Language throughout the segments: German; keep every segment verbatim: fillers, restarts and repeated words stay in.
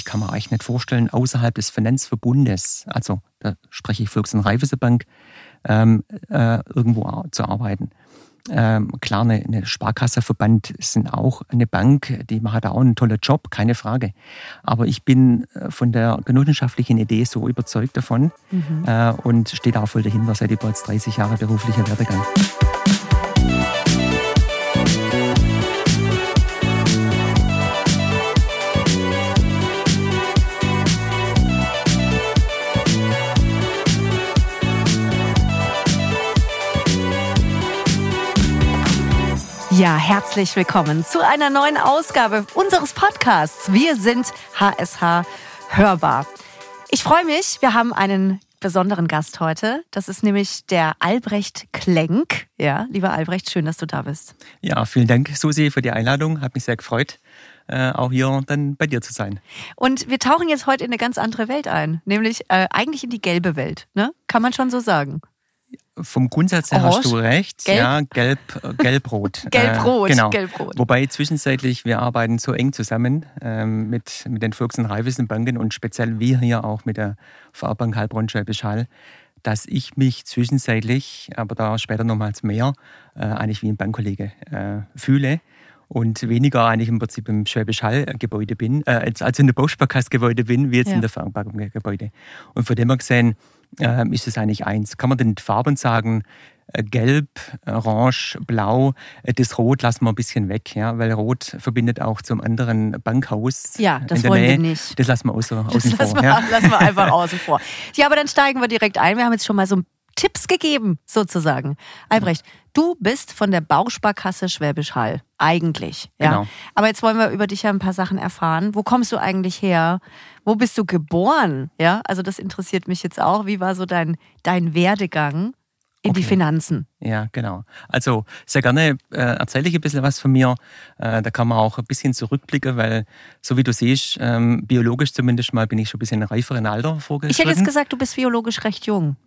ich kann mir eigentlich nicht vorstellen, außerhalb des Finanzverbundes, also da spreche ich Volks- und Raiffeisenbank, ähm, äh, irgendwo zu arbeiten. Ähm, klar, eine, eine Sparkassenverband sind auch eine Bank, die machen da auch einen tollen Job, keine Frage. Aber ich bin von der genossenschaftlichen Idee so überzeugt davon mhm. äh, und stehe da voll dahinter seit über jetzt dreißig Jahre beruflicher Werdegang. Ja, herzlich willkommen zu einer neuen Ausgabe unseres Podcasts. Wir sind H S H Hörbar. Ich freue mich, wir haben einen besonderen Gast heute. Das ist nämlich der Albrecht Klenk. Ja, lieber Albrecht, schön, dass du da bist. Ja, vielen Dank, Susi, für die Einladung. Hat mich sehr gefreut, äh, auch hier dann bei dir zu sein. Und wir tauchen jetzt heute in eine ganz andere Welt ein, nämlich äh, eigentlich in die gelbe Welt, ne? Kann man schon so sagen. Vom Grundsatz her Orange, hast du recht, gelb? ja, gelb, gelb-rot. Gelb-rot, äh, genau. gelb-rot. Wobei zwischenzeitlich, wir arbeiten so eng zusammen ähm, mit, mit den Volks- und Raiffeisenbanken und speziell wir hier auch mit der V R-Bank Heilbronn-Schwäbisch Hall, dass ich mich zwischenzeitlich, aber da später nochmals mehr, äh, eigentlich wie ein Bankkollege äh, fühle. Und weniger eigentlich im Prinzip im Schwäbisch Hall-Gebäude bin, äh, also in der Bausparkasse-Gebäude bin, wie jetzt ja. in der V R-Bank-Gebäude. Und von dem her gesehen, äh, ist es eigentlich eins. Kann man denn die Farben sagen? Äh, Gelb, Orange, Blau, äh, das Rot lassen wir ein bisschen weg, ja, weil Rot verbindet auch zum anderen Bankhaus. Ja, das in der wollen Nähe. wir nicht. Das lassen wir außen, Das außen lassen vor. Wir, ja. lassen wir einfach außen vor. Ja, aber dann steigen wir direkt ein. Wir haben jetzt schon mal so Tipps gegeben, sozusagen. Albrecht, du bist von der Bausparkasse Schwäbisch Hall, eigentlich. Ja? Genau. Aber jetzt wollen wir über dich ja ein paar Sachen erfahren. Wo kommst du eigentlich her? Wo bist du geboren? Ja, also das interessiert mich jetzt auch. Wie war so dein, dein Werdegang in okay. die Finanzen? Ja, genau. Also sehr gerne äh, erzähle ich ein bisschen was von mir. Äh, da kann man auch ein bisschen zurückblicken, weil so wie du siehst, ähm, biologisch zumindest mal bin ich schon ein bisschen reiferen Alter vorgeschritten. Ich hätte jetzt gesagt, du bist biologisch recht jung.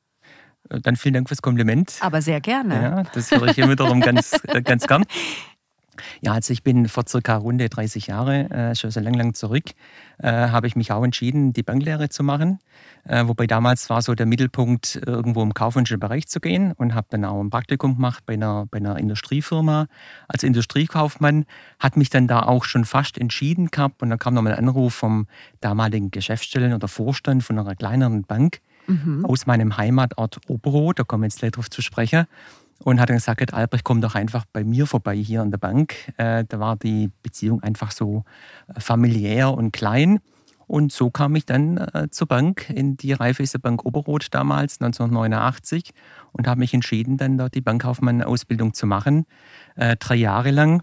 Dann vielen Dank fürs Kompliment. Aber sehr gerne. Ja, das höre ich hier wiederum ganz, ganz gern. Ja, also ich bin vor circa runde dreißig Jahre, äh, schon so lang, lang zurück, äh, habe ich mich auch entschieden, die Banklehre zu machen. Äh, wobei damals war so der Mittelpunkt, irgendwo im kaufmännischen Bereich zu gehen und habe dann auch ein Praktikum gemacht bei einer, bei einer Industriefirma als Industriekaufmann. Hat mich dann da auch schon fast entschieden gehabt und dann kam nochmal ein Anruf vom damaligen Geschäftsstellen oder Vorstand von einer kleineren Bank. Mhm. Aus meinem Heimatort Oberrot, da kommen wir jetzt gleich drauf zu sprechen, und hat dann gesagt, Albrecht, komm doch einfach bei mir vorbei hier an der Bank. Äh, da war die Beziehung einfach so familiär und klein. Und so kam ich dann äh, zur Bank, in die Raiffeisenbank Oberrot damals, neunzehnhundertneunundachtzig, und habe mich entschieden, dann dort die Bankkaufmann-Ausbildung zu machen, äh, drei Jahre lang.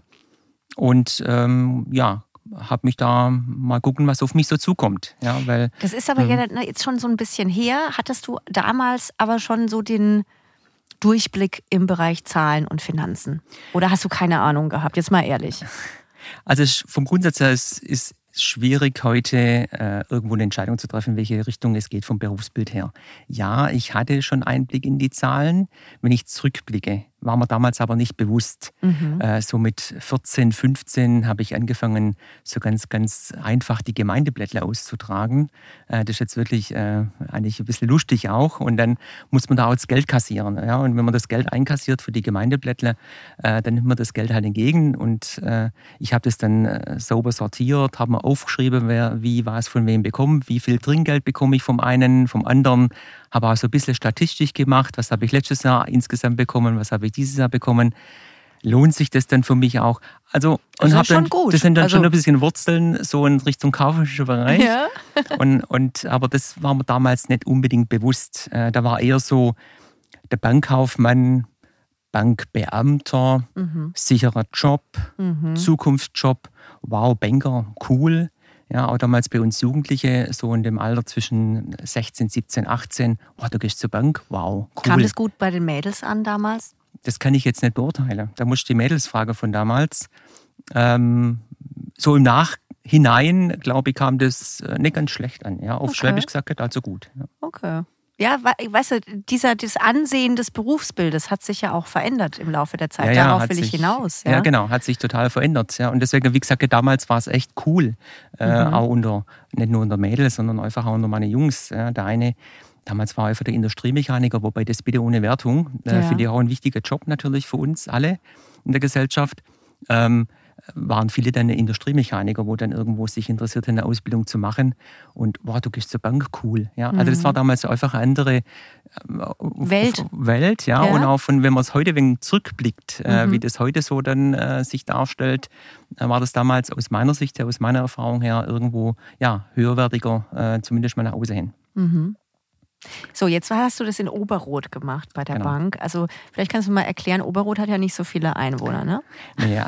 Und ähm, ja, habe mich da mal gucken, was auf mich so zukommt. Ja, weil, das ist aber ähm, jetzt schon so ein bisschen her. Hattest du damals aber schon so den Durchblick im Bereich Zahlen und Finanzen? Oder hast du keine Ahnung gehabt? Jetzt mal ehrlich. Also vom Grundsatz her ist es schwierig, heute äh, irgendwo eine Entscheidung zu treffen, in welche Richtung es geht vom Berufsbild her. Ja, ich hatte schon Einblick in die Zahlen. Wenn ich zurückblicke, war mir damals aber nicht bewusst. Mhm. Äh, so mit vierzehn, fünfzehn habe ich angefangen, so ganz, ganz einfach die Gemeindeblättler auszutragen. Äh, das ist jetzt wirklich äh, eigentlich ein bisschen lustig auch. Und dann muss man da auch das Geld kassieren. Ja? Und wenn man das Geld einkassiert für die Gemeindeblättler, äh, dann nimmt man das Geld halt entgegen. Und äh, ich habe das dann äh, sauber sortiert, habe mir aufgeschrieben, wer wie was von wem bekommt, wie viel Trinkgeld bekomme ich vom einen, vom anderen. Habe auch so ein bisschen Statistik gemacht, was habe ich letztes Jahr insgesamt bekommen, was habe ich dieses Jahr bekommen. Lohnt sich das dann für mich auch? Also, das und ist schon dann, gut. Das sind dann also, schon ein bisschen Wurzeln, so in Richtung kaufmännischer Bereich. Ja. und, und, aber das war mir damals nicht unbedingt bewusst. Da war eher so der Bankkaufmann, Bankbeamter, mhm. sicherer Job, mhm. Zukunftsjob, wow, Banker, cool. Ja, auch damals bei uns Jugendliche, so in dem Alter zwischen sechzehn, siebzehn, achtzehn, oh, du gehst zur Bank, wow, cool. Kam das gut bei den Mädels an damals? Das kann ich jetzt nicht beurteilen. Da muss ich die Mädels fragen von damals. Ähm, so im Nachhinein, glaube ich, kam das nicht ganz schlecht an. Ja, auf okay. Schwäbisch gesagt, also gut. Ja. Okay. Ja, weißt du, dieser, das Ansehen des Berufsbildes hat sich ja auch verändert im Laufe der Zeit. Ja, ja, Darauf will sich, ich hinaus. Ja? ja, genau, hat sich total verändert. Ja. Und deswegen, wie gesagt, damals war es echt cool, äh, Mhm. auch unter, nicht nur unter Mädels, sondern einfach auch unter meine Jungs. Ja. Der eine, damals war er einfach der Industriemechaniker, wobei das bitte ohne Wertung, äh, Ja. finde ich auch ein wichtiger Job natürlich für uns alle in der Gesellschaft. Ähm, waren viele dann Industriemechaniker, wo dann irgendwo sich interessiert haben, eine Ausbildung zu machen. Und wow, du gehst zur Bank, cool. Ja, also das war damals einfach eine andere Welt. Welt, ja. Ja. Und auch von, wenn man es heute ein wenig zurückblickt, Mhm. äh, wie das heute so dann äh, sich darstellt, äh, war das damals aus meiner Sicht her, aus meiner Erfahrung her irgendwo ja, höherwertiger, äh, zumindest mal nach außen hin. Mhm. So, jetzt hast du das in Oberroth gemacht bei der Genau. Bank. Also vielleicht kannst du mal erklären, Oberroth hat ja nicht so viele Einwohner, ne? Ja,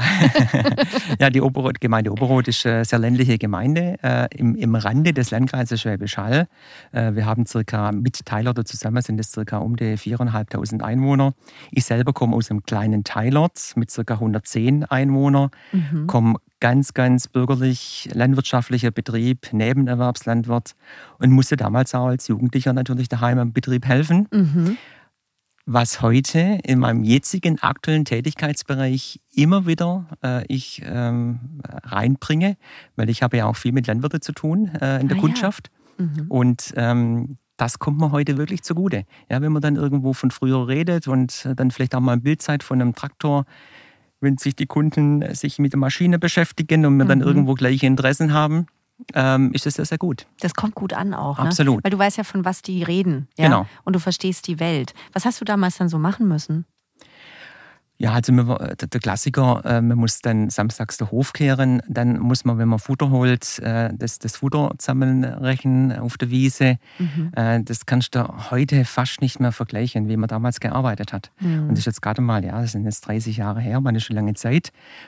ja die Oberroth, Gemeinde Oberroth ist eine sehr ländliche Gemeinde äh, im, im Rande des Landkreises Schwäbisch Hall. Äh, wir haben circa mit Teilort zusammen sind es circa um die viertausendfünfhundert Einwohner. Ich selber komme aus einem kleinen Teilort mit circa hundertzehn Einwohnern, Mhm. komme ganz, ganz bürgerlich, landwirtschaftlicher Betrieb, Nebenerwerbslandwirt und musste damals auch als Jugendlicher natürlich daheim am Betrieb helfen. Mhm. Was heute in meinem jetzigen aktuellen Tätigkeitsbereich immer wieder äh, ich ähm, reinbringe, weil ich habe ja auch viel mit Landwirten zu tun äh, in der Ah, Kundschaft. Ja. Mhm. Und ähm, das kommt mir heute wirklich zugute. Ja, wenn man dann irgendwo von früher redet und dann vielleicht auch mal ein Bild zeigt von einem Traktor, wenn sich die Kunden sich mit der Maschine beschäftigen und wir dann Mhm. irgendwo gleiche Interessen haben, ähm, ist das sehr, sehr gut. Das kommt gut an auch, ne? Absolut. Weil du weißt ja, von was die reden. Ja? Genau. Und du verstehst die Welt. Was hast du damals dann so machen müssen? Ja, also der Klassiker, man muss dann samstags den Hof kehren, dann muss man, wenn man Futter holt, das, das Futter zusammenrechnen auf der Wiese. Mhm. Das kannst du heute fast nicht mehr vergleichen, wie man damals gearbeitet hat. Mhm. Und das ist jetzt gerade mal, ja, das sind jetzt dreißig Jahre her, meine schon lange Zeit.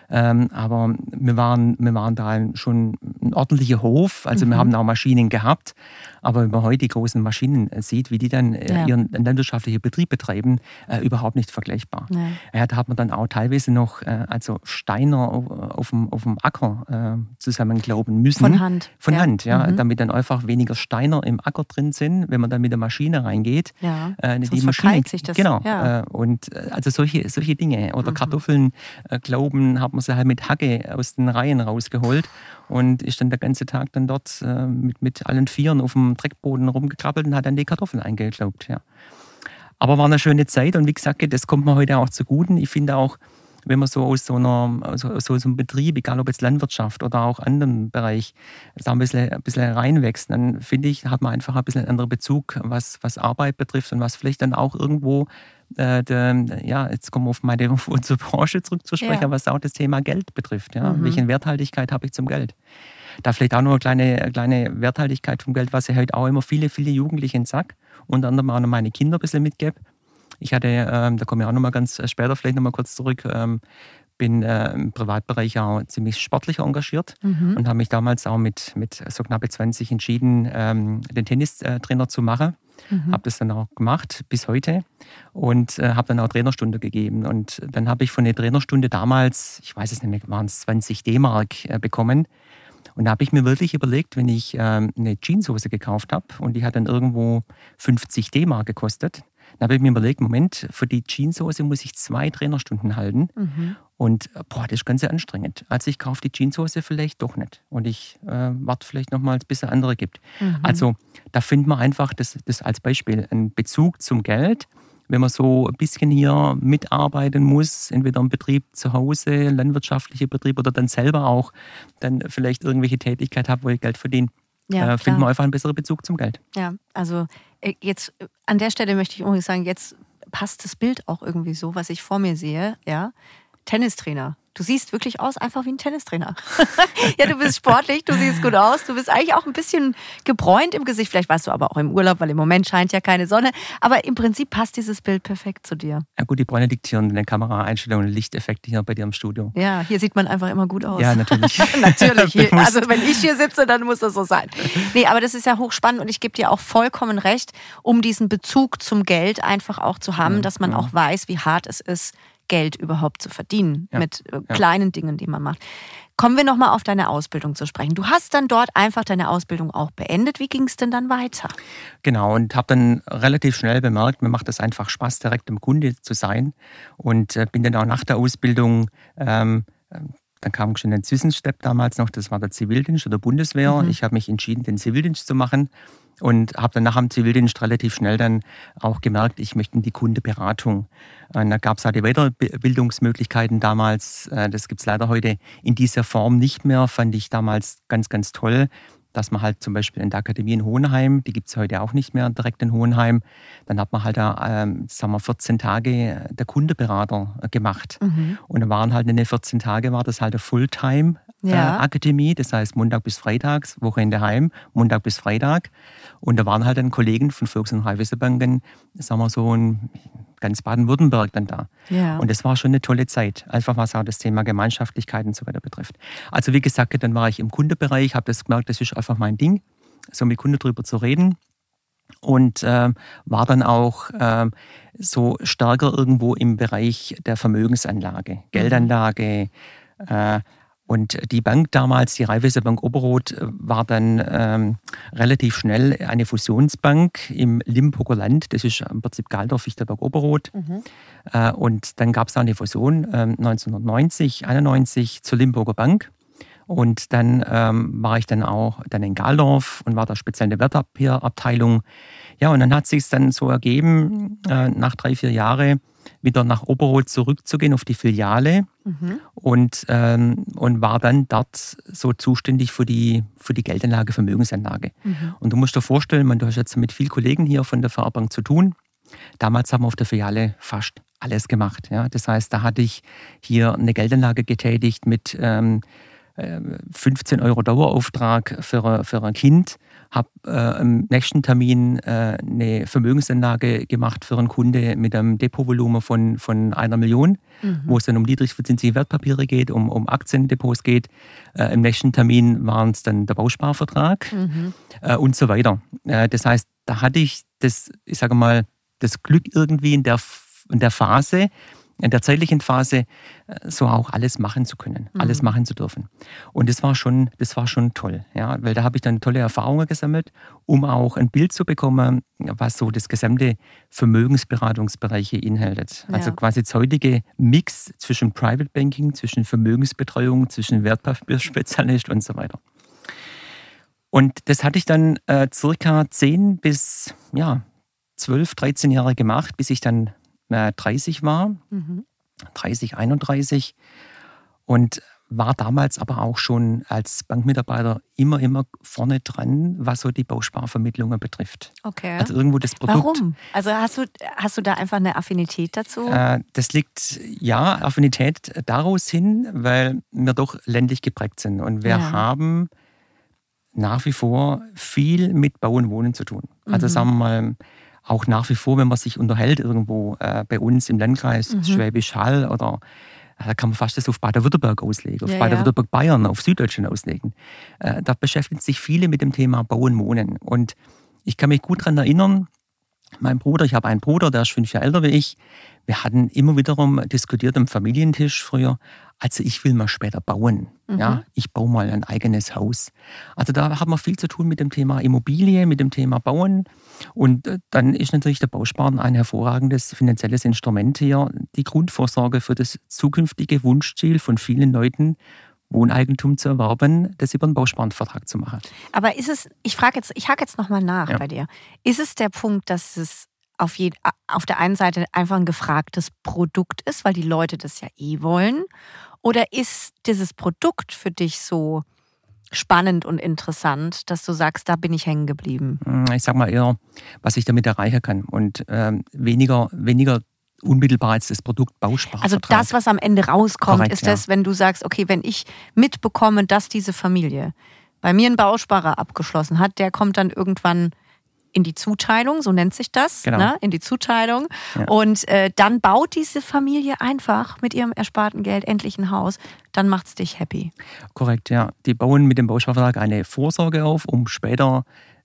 Aber wir waren, wir waren da schon ein ordentlicher Hof, also mhm. wir haben auch Maschinen gehabt. Aber wenn man heute die großen Maschinen sieht, wie die dann ja. ihren landwirtschaftlichen Betrieb betreiben, überhaupt nicht vergleichbar. Ja. Ja, da hat man dann auch teilweise noch äh, also Steiner auf, auf, dem, auf dem Acker äh, zusammenklauben müssen. Von Hand. Von ja. Hand, ja. Mhm. Damit dann einfach weniger Steiner im Acker drin sind, wenn man dann mit der Maschine reingeht. Ja. Äh, Sonst die Maschine, sich das. Genau. Ja. Äh, und äh, also solche, solche Dinge. Oder Mhm. Kartoffeln äh, glauben, hat man sie halt mit Hacke aus den Reihen rausgeholt und ist dann der ganze Tag dann dort äh, mit, mit allen Vieren auf dem Dreckboden rumgekrabbelt und hat dann die Kartoffeln eingeklaubt, ja. Aber war eine schöne Zeit und wie gesagt, das kommt mir heute auch zugute. Ich finde auch, wenn man so aus so, einer, also aus so einem Betrieb, egal ob jetzt Landwirtschaft oder auch anderen Bereich, da ein bisschen, ein bisschen reinwächst, dann finde ich, hat man einfach ein bisschen einen anderen Bezug, was, was Arbeit betrifft und was vielleicht dann auch irgendwo, äh, der, ja, jetzt kommen wir auf meine auf unsere Branche zurückzusprechen, ja. was auch das Thema Geld betrifft. Ja? Mhm. Welche Werthaltigkeit habe ich zum Geld? Da vielleicht auch noch eine kleine, eine kleine Werthaltigkeit vom Geld, was ich heute auch immer viele, viele Jugendliche sage, unter anderem auch noch meine Kinder ein bisschen mitgebe. Ich hatte, ähm, da komme ich auch noch mal ganz später vielleicht noch mal kurz zurück, ähm, bin äh, im Privatbereich auch ziemlich sportlich engagiert mhm. und habe mich damals auch mit, mit so knappe zwanzig entschieden, ähm, den Tennistrainer zu machen. Mhm. Habe das dann auch gemacht bis heute und äh, habe dann auch Trainerstunde gegeben. Und dann habe ich von der Trainerstunde damals, ich weiß es nicht mehr, waren es zwanzig D-Mark äh, bekommen. Und da habe ich mir wirklich überlegt, wenn ich ähm, eine Jeanshose gekauft habe und die hat dann irgendwo fünfzig D-Mark gekostet, dann habe ich mir überlegt, Moment, für die Jeanshose muss ich zwei Trainerstunden halten. Mhm. Und boah, das ist ganz sehr anstrengend. Also ich kaufe die Jeanshose vielleicht doch nicht. Und ich äh, warte vielleicht noch mal, bis es andere gibt. Mhm. Also da findet man einfach, das, das als Beispiel, einen Bezug zum Geld. Wenn man so ein bisschen hier mitarbeiten muss, entweder im Betrieb zu Hause, landwirtschaftlicher Betrieb oder dann selber auch dann vielleicht irgendwelche Tätigkeit habe, wo ich Geld verdiene, ja, äh, findet man einfach einen besseren Bezug zum Geld. Ja, also jetzt an der Stelle möchte ich unbedingt sagen, jetzt passt das Bild auch irgendwie so, was ich vor mir sehe, ja, Tennistrainer. Du siehst wirklich aus, einfach wie ein Tennistrainer. Ja, du bist sportlich, du siehst gut aus, du bist eigentlich auch ein bisschen gebräunt im Gesicht. Vielleicht warst du aber auch im Urlaub, weil im Moment scheint ja keine Sonne. Aber im Prinzip passt dieses Bild perfekt zu dir. Ja gut, die Bräune liegt hier in den Kameraeinstellungen und Lichteffekte hier bei dir im Studio. Ja, hier sieht man einfach immer gut aus. Ja, natürlich. Natürlich. Hier, also wenn ich hier sitze, dann muss das so sein. Nee, aber das ist ja hochspannend und ich gebe dir auch vollkommen recht, um diesen Bezug zum Geld einfach auch zu haben, ja, dass man ja. auch weiß, wie hart es ist, Geld überhaupt zu verdienen, ja, mit ja. kleinen Dingen, die man macht. Kommen wir nochmal auf deine Ausbildung zu sprechen. Du hast dann dort einfach deine Ausbildung auch beendet. Wie ging es denn dann weiter? Genau, und habe dann relativ schnell bemerkt, mir macht es einfach Spaß, direkt im Kunde zu sein. Und äh, bin dann auch nach der Ausbildung, ähm, dann kam schon ein Zwischenstep damals noch, das war der Zivildienst oder Bundeswehr. Mhm. Ich habe mich entschieden, den Zivildienst zu machen. Und habe dann nach dem Zivildienst relativ schnell dann auch gemerkt, ich möchte in die Kundeberatung. Und da gab es halt die Weiterbildungsmöglichkeiten damals. Das gibt es leider heute in dieser Form nicht mehr, fand ich damals ganz, ganz toll. Dass man halt zum Beispiel in der Akademie in Hohenheim, die gibt es heute auch nicht mehr direkt in Hohenheim, dann hat man halt da, ähm, sagen wir, vierzehn Tage der Kundeberater gemacht. Mhm. Und dann waren halt in den vierzehn Tage war das halt eine Fulltime-Akademie, ja. äh, das heißt Montag bis Freitags, Wochenende heim, Montag bis Freitag. Und da waren halt dann Kollegen von Volks- und Raiffeisenbanken, sagen wir so ein ganz Baden-Württemberg dann da. Ja. Und das war schon eine tolle Zeit, einfach was auch das Thema Gemeinschaftlichkeit und so weiter betrifft. Also wie gesagt, dann war ich im Kundebereich, habe das gemerkt, das ist einfach mein Ding, so mit Kunden drüber zu reden. Und äh, war dann auch äh, so stärker irgendwo im Bereich der Vermögensanlage, Geldanlage. Äh, und die Bank damals, die Raiffeisenbank Oberrot, war dann ähm, relativ schnell eine Fusionsbank im Limburger Land. Das ist im Prinzip Galdorf, Fichtelberg, Oberrot. Mhm. Äh, und dann gab es da eine Fusion äh, neunzehnhundertneunzig, einundneunzig zur Limburger Bank. Und dann ähm, war ich dann auch dann in Galdorf und war da speziell in der Wertpapierabteilung. Ja, und dann hat es sich dann so ergeben, äh, nach drei, vier Jahren wieder nach Oberrot zurückzugehen auf die Filiale. Mhm. und, ähm, und war dann dort so zuständig für die, für die Geldanlage, Vermögensanlage. Mhm. Und du musst dir vorstellen, man, du hast jetzt mit vielen Kollegen hier von der V R Bank zu tun. Damals haben wir auf der Filiale fast alles gemacht. Ja. Das heißt, da hatte ich hier eine Geldanlage getätigt mit ähm, fünfzehn Euro Dauerauftrag für, für ein Kind, habe äh, im nächsten Termin äh, eine Vermögensanlage gemacht für einen Kunde mit einem Depotvolumen von, von einer Million, mhm. wo es dann um niedrigverzinsliche Wertpapiere geht, um, um Aktiendepots geht. Äh, Im nächsten Termin waren es dann der Bausparvertrag mhm. äh, und so weiter. Äh, das heißt, da hatte ich das, ich sage mal, das Glück irgendwie in der, in der Phase, in der zeitlichen Phase so auch alles machen zu können, mhm. alles machen zu dürfen. Und das war schon, das war schon toll, ja, weil da habe ich dann tolle Erfahrungen gesammelt, um auch ein Bild zu bekommen, was so das gesamte Vermögensberatungsbereiche beinhaltet. Ja. Also quasi das heutige Mix zwischen Private Banking, zwischen Vermögensbetreuung, zwischen Wertpapierspezialist und so weiter. Und das hatte ich dann äh, circa zehn bis ja, zwölf, dreizehn Jahre gemacht, bis ich dann dreißig war, mhm. dreißig, einunddreißig und war damals aber auch schon als Bankmitarbeiter immer, immer vorne dran, was so die Bausparvermittlungen betrifft. Okay. Also irgendwo das Produkt. Warum? Also hast du, hast du da einfach eine Affinität dazu? Äh, das liegt, ja, Affinität daraus hin, weil wir doch ländlich geprägt sind und wir ja. haben nach wie vor viel mit Bau und Wohnen zu tun. Also mhm. sagen wir mal, auch nach wie vor, wenn man sich unterhält irgendwo äh, bei uns im Landkreis mhm. Schwäbisch Hall oder da kann man fast das auf Baden-Württemberg auslegen, auf ja, Baden-Württemberg, ja. Bayern, auf Süddeutschland auslegen. Äh, da beschäftigen sich viele mit dem Thema Bau und Wohnen. Und ich kann mich gut daran erinnern, mein Bruder, ich habe einen Bruder, der ist fünf Jahre älter wie ich, wir hatten immer wiederum diskutiert am Familientisch früher, also ich will mal später bauen. Mhm. Ja, ich baue mal ein eigenes Haus. Also da haben wir viel zu tun mit dem Thema Immobilie, mit dem Thema Bauen. Und dann ist natürlich der Bausparen ein hervorragendes finanzielles Instrument hier, die Grundvorsorge für das zukünftige Wunschziel von vielen Leuten, Wohneigentum zu erwerben, das über einen Bausparenvertrag zu machen. Aber ist es, ich frage jetzt, ich hake jetzt nochmal nach ja. bei dir, ist es der Punkt, dass es auf, je, auf der einen Seite einfach ein gefragtes Produkt ist, weil die Leute das ja eh wollen? Oder ist dieses Produkt für dich so spannend und interessant, dass du sagst, da bin ich hängen geblieben? Ich sag mal eher, was ich damit erreichen kann und ähm, weniger, weniger unmittelbar als das Produkt Bausparvertrag. Also das, was am Ende rauskommt, Korrekt, ist das, ja. wenn du sagst, okay, wenn ich mitbekomme, dass diese Familie bei mir einen Bausparer abgeschlossen hat, der kommt dann irgendwann in die Zuteilung, so nennt sich das, genau. ne? in die Zuteilung. Ja. Und äh, dann baut diese Familie einfach mit ihrem ersparten Geld endlich ein Haus. Dann macht's dich happy. Korrekt, ja. Die bauen mit dem Bausparvertrag eine Vorsorge auf, um später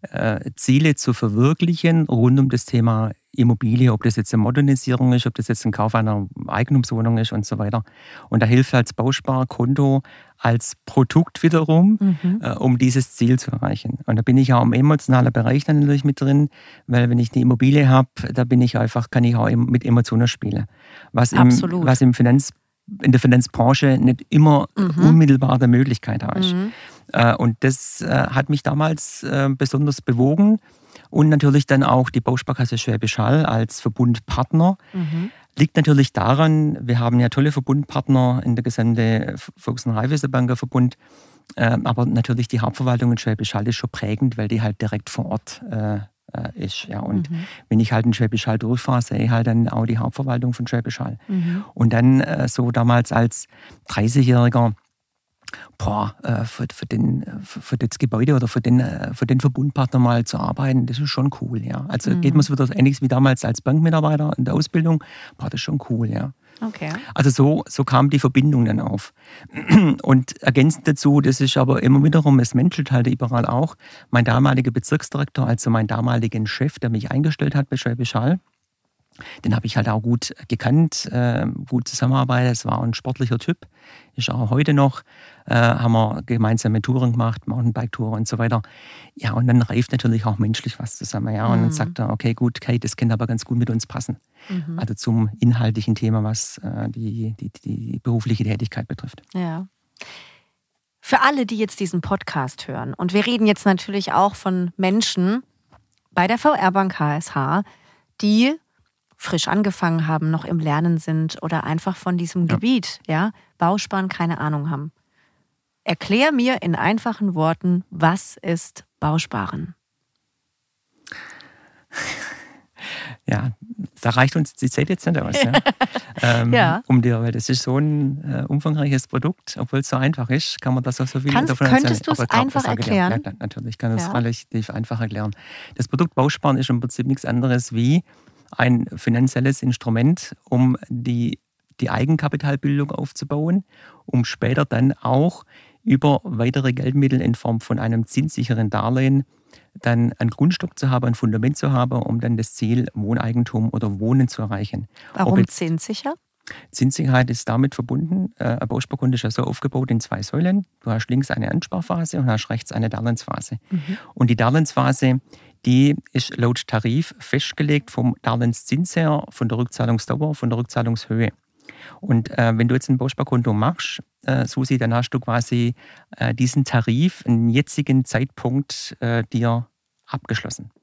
äh, Ziele zu verwirklichen rund um das Thema Immobilie, ob das jetzt eine Modernisierung ist, ob das jetzt ein Kauf einer Eigentumswohnung ist und so weiter. Und da hilft als Bausparkonto als Produkt wiederum, mhm. äh, um dieses Ziel zu erreichen. Und da bin ich auch im emotionalen Bereich dann natürlich mit drin, weil wenn ich eine Immobilie habe, da bin ich einfach, kann ich auch mit Emotionen spielen. Was, im, was im Finanz, in der Finanzbranche nicht immer mhm. unmittelbar der Möglichkeit da ist. Mhm. Äh, und das äh, hat mich damals äh, besonders bewogen. Und natürlich dann auch die Bausparkasse Schwäbisch Hall als Verbundpartner. Mhm. Liegt natürlich daran, wir haben ja tolle Verbundpartner in der gesamten Volks- und Raiffeisenbanker-Verbund. Äh, aber natürlich die Hauptverwaltung in Schwäbisch Hall ist schon prägend, weil die halt direkt vor Ort äh, ist. Ja. Und mhm. wenn ich halt in Schwäbisch Hall durchfahre, sehe ich halt dann auch die Hauptverwaltung von Schwäbisch Hall. Mhm. Und dann äh, so damals als dreißigjähriger, boah, für, für, den, für das Gebäude oder für den, für den Verbundpartner mal zu arbeiten, das ist schon cool, ja. Also mhm. geht man so wieder ähnlich wie damals als Bankmitarbeiter in der Ausbildung, boah, das ist schon cool, ja. Okay. Also so, so kam die Verbindung dann auf. Und ergänzend dazu, das ist aber immer wiederum, es menschelt halt überall auch, mein damaliger Bezirksdirektor, also mein damaligen Chef, der mich eingestellt hat bei Schwäbisch Hall, den habe ich halt auch gut gekannt, äh, gut zusammengearbeitet. Es war ein sportlicher Typ, ist auch heute noch. Äh, haben wir gemeinsame Touren gemacht, Mountainbike-Touren und so weiter. Ja, und dann reift natürlich auch menschlich was zusammen. Ja, und mhm. dann sagt er, okay, gut, Kate, das könnte aber ganz gut mit uns passen. Mhm. Also zum inhaltlichen Thema, was äh, die, die, die berufliche Tätigkeit betrifft. Ja. Für alle, die jetzt diesen Podcast hören, und wir reden jetzt natürlich auch von Menschen bei der V R-Bank H S H, die frisch angefangen haben, noch im Lernen sind oder einfach von diesem ja. Gebiet, ja, Bausparen, keine Ahnung haben. Erklär mir in einfachen Worten, was ist Bausparen? Ja, da reicht uns die Zeit jetzt nicht aus. Ja. ähm, ja. Um dir, weil das ist so ein äh, umfangreiches Produkt, obwohl es so einfach ist, kann man das auch so viel Kannst, davon Könntest du es einfach erklären? Ja, natürlich kann ich es ja. relativ einfach erklären. Das Produkt Bausparen ist im Prinzip nichts anderes wie ein finanzielles Instrument, um die, die Eigenkapitalbildung aufzubauen, um später dann auch über weitere Geldmittel in Form von einem zinssicheren Darlehen dann einen Grundstock zu haben, ein Fundament zu haben, um dann das Ziel Wohneigentum oder Wohnen zu erreichen. Warum zinssicher? Zinssicherheit ist damit verbunden, äh, ein Bausparkonto ist ja so aufgebaut in zwei Säulen. Du hast links eine Ansparphase und hast rechts eine Darlehensphase. Mhm. Und die Darlehensphase, die ist laut Tarif festgelegt vom Darlehenszins her, von der Rückzahlungsdauer, von der Rückzahlungshöhe. Und äh, wenn du jetzt ein Bausparkonto machst, äh, Susi, dann hast du quasi äh, diesen Tarif, einen jetzigen Zeitpunkt äh, dir abgeschlossen.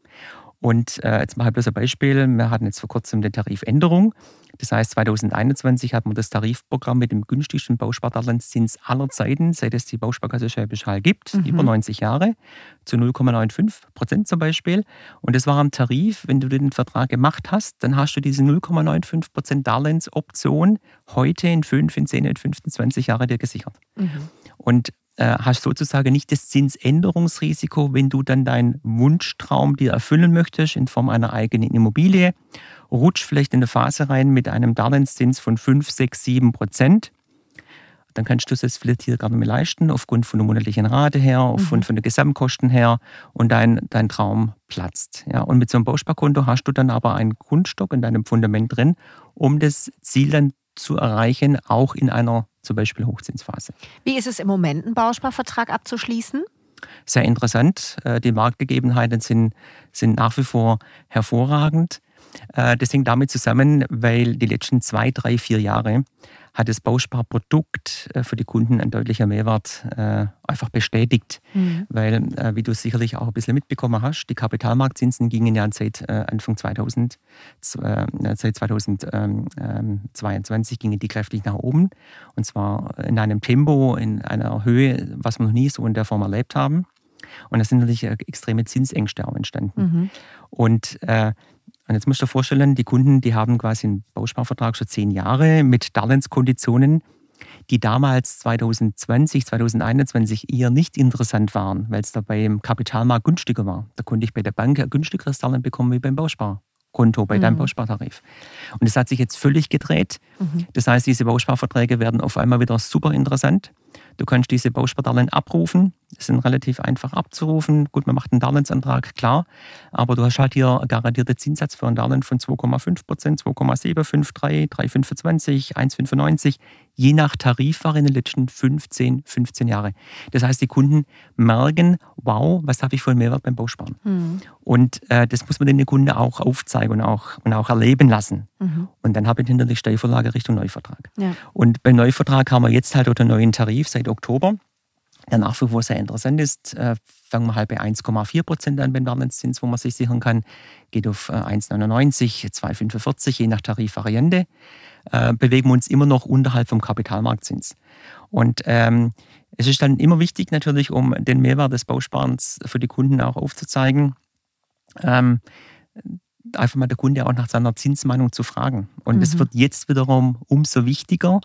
Und äh, jetzt mache ich bloß ein Beispiel. Wir hatten jetzt vor kurzem eine Tarifänderung. Das heißt, zwanzig einundzwanzig hat man das Tarifprogramm mit dem günstigsten Bauspardarlehenszins aller Zeiten, seit es die Bausparkasse Schwäbisch Hall gibt, mhm. über neunzig Jahre, zu null Komma fünfundneunzig Prozent zum Beispiel. Und das war ein Tarif, wenn du den Vertrag gemacht hast, dann hast du diese null Komma fünfundneunzig Prozent Darlehensoption heute in fünf, in zehn, in fünfzehn, zwanzig Jahre dir gesichert. Mhm. Und hast sozusagen nicht das Zinsänderungsrisiko, wenn du dann deinen Wunschtraum dir erfüllen möchtest in Form einer eigenen Immobilie, rutscht vielleicht in eine Phase rein mit einem Darlehenszins von fünf, sechs, sieben Prozent. Dann kannst du es jetzt vielleicht hier gar nicht mehr leisten, aufgrund von der monatlichen Rate her, aufgrund mhm. von den Gesamtkosten her, und dein, dein Traum platzt. Ja, und mit so einem Bausparkonto hast du dann aber einen Grundstock in deinem Fundament drin, um das Ziel dann zu erreichen, auch in einer zum Beispiel Hochzinsphase. Wie ist es im Moment, einen Bausparvertrag abzuschließen? Sehr interessant. Die Marktgegebenheiten sind, sind nach wie vor hervorragend. Das hängt damit zusammen, weil die letzten zwei, drei, vier Jahre hat das Bausparprodukt für die Kunden ein deutlicher Mehrwert äh, einfach bestätigt. Mhm. Weil, äh, wie du sicherlich auch ein bisschen mitbekommen hast, die Kapitalmarktzinsen gingen ja seit äh, Anfang zweitausend, äh, seit zweitausendzweiundzwanzig gingen die kräftig nach oben. Und zwar in einem Tempo, in einer Höhe, was wir noch nie so in der Form erlebt haben. Und da sind natürlich extreme Zinsängste auch entstanden. Mhm. Und äh, Und jetzt musst du dir vorstellen, die Kunden, die haben quasi einen Bausparvertrag schon zehn Jahre mit Darlehenskonditionen, die damals zwanzig zwanzig, zwanzig einundzwanzig eher nicht interessant waren, weil es da beim Kapitalmarkt günstiger war. Da konnte ich bei der Bank ein günstigeres Darlehen bekommen wie beim Bausparkonto. Konto bei mhm. deinem Bauspartarif. Und das hat sich jetzt völlig gedreht. Mhm. Das heißt, diese Bausparverträge werden auf einmal wieder super interessant. Du kannst diese Bauspardarlehen abrufen. Die sind relativ einfach abzurufen. Gut, man macht einen Darlehensantrag, klar. Aber du hast halt hier garantierte Zinssatz für ein Darlehen von zwei Komma fünf Prozent, zwei Komma sieben fünf drei, drei Komma fünfundzwanzig, eins Komma fünfundneunzig. Je nach Tarif war in den letzten fünfzehn, fünfzehn Jahre. Das heißt, die Kunden merken, wow, was habe ich für einen Mehrwert beim Bausparen? Mhm. Und äh, das muss man den Kunden auch aufzeigen und auch, und auch erleben lassen. Mhm. Und dann habe ich hinter die Steilvorlage Richtung Neuvertrag. Ja. Und beim Neuvertrag haben wir jetzt halt auch den neuen Tarif seit Oktober. Der Nachfolger, sehr interessant ist, äh, fangen wir halt bei eins Komma vier Prozent an beim Darlehenszins, wo man sich sichern kann, geht auf äh, eins Komma neunundneunzig, zwei Komma fünfundvierzig, je nach Tarifvariante, äh, bewegen wir uns immer noch unterhalb vom Kapitalmarktzins. Und ähm, es ist dann immer wichtig natürlich, um den Mehrwert des Bausparens für die Kunden auch aufzuzeigen, ähm, einfach mal der Kunde auch nach seiner Zinsmeinung zu fragen. Und mhm. das wird jetzt wiederum umso wichtiger,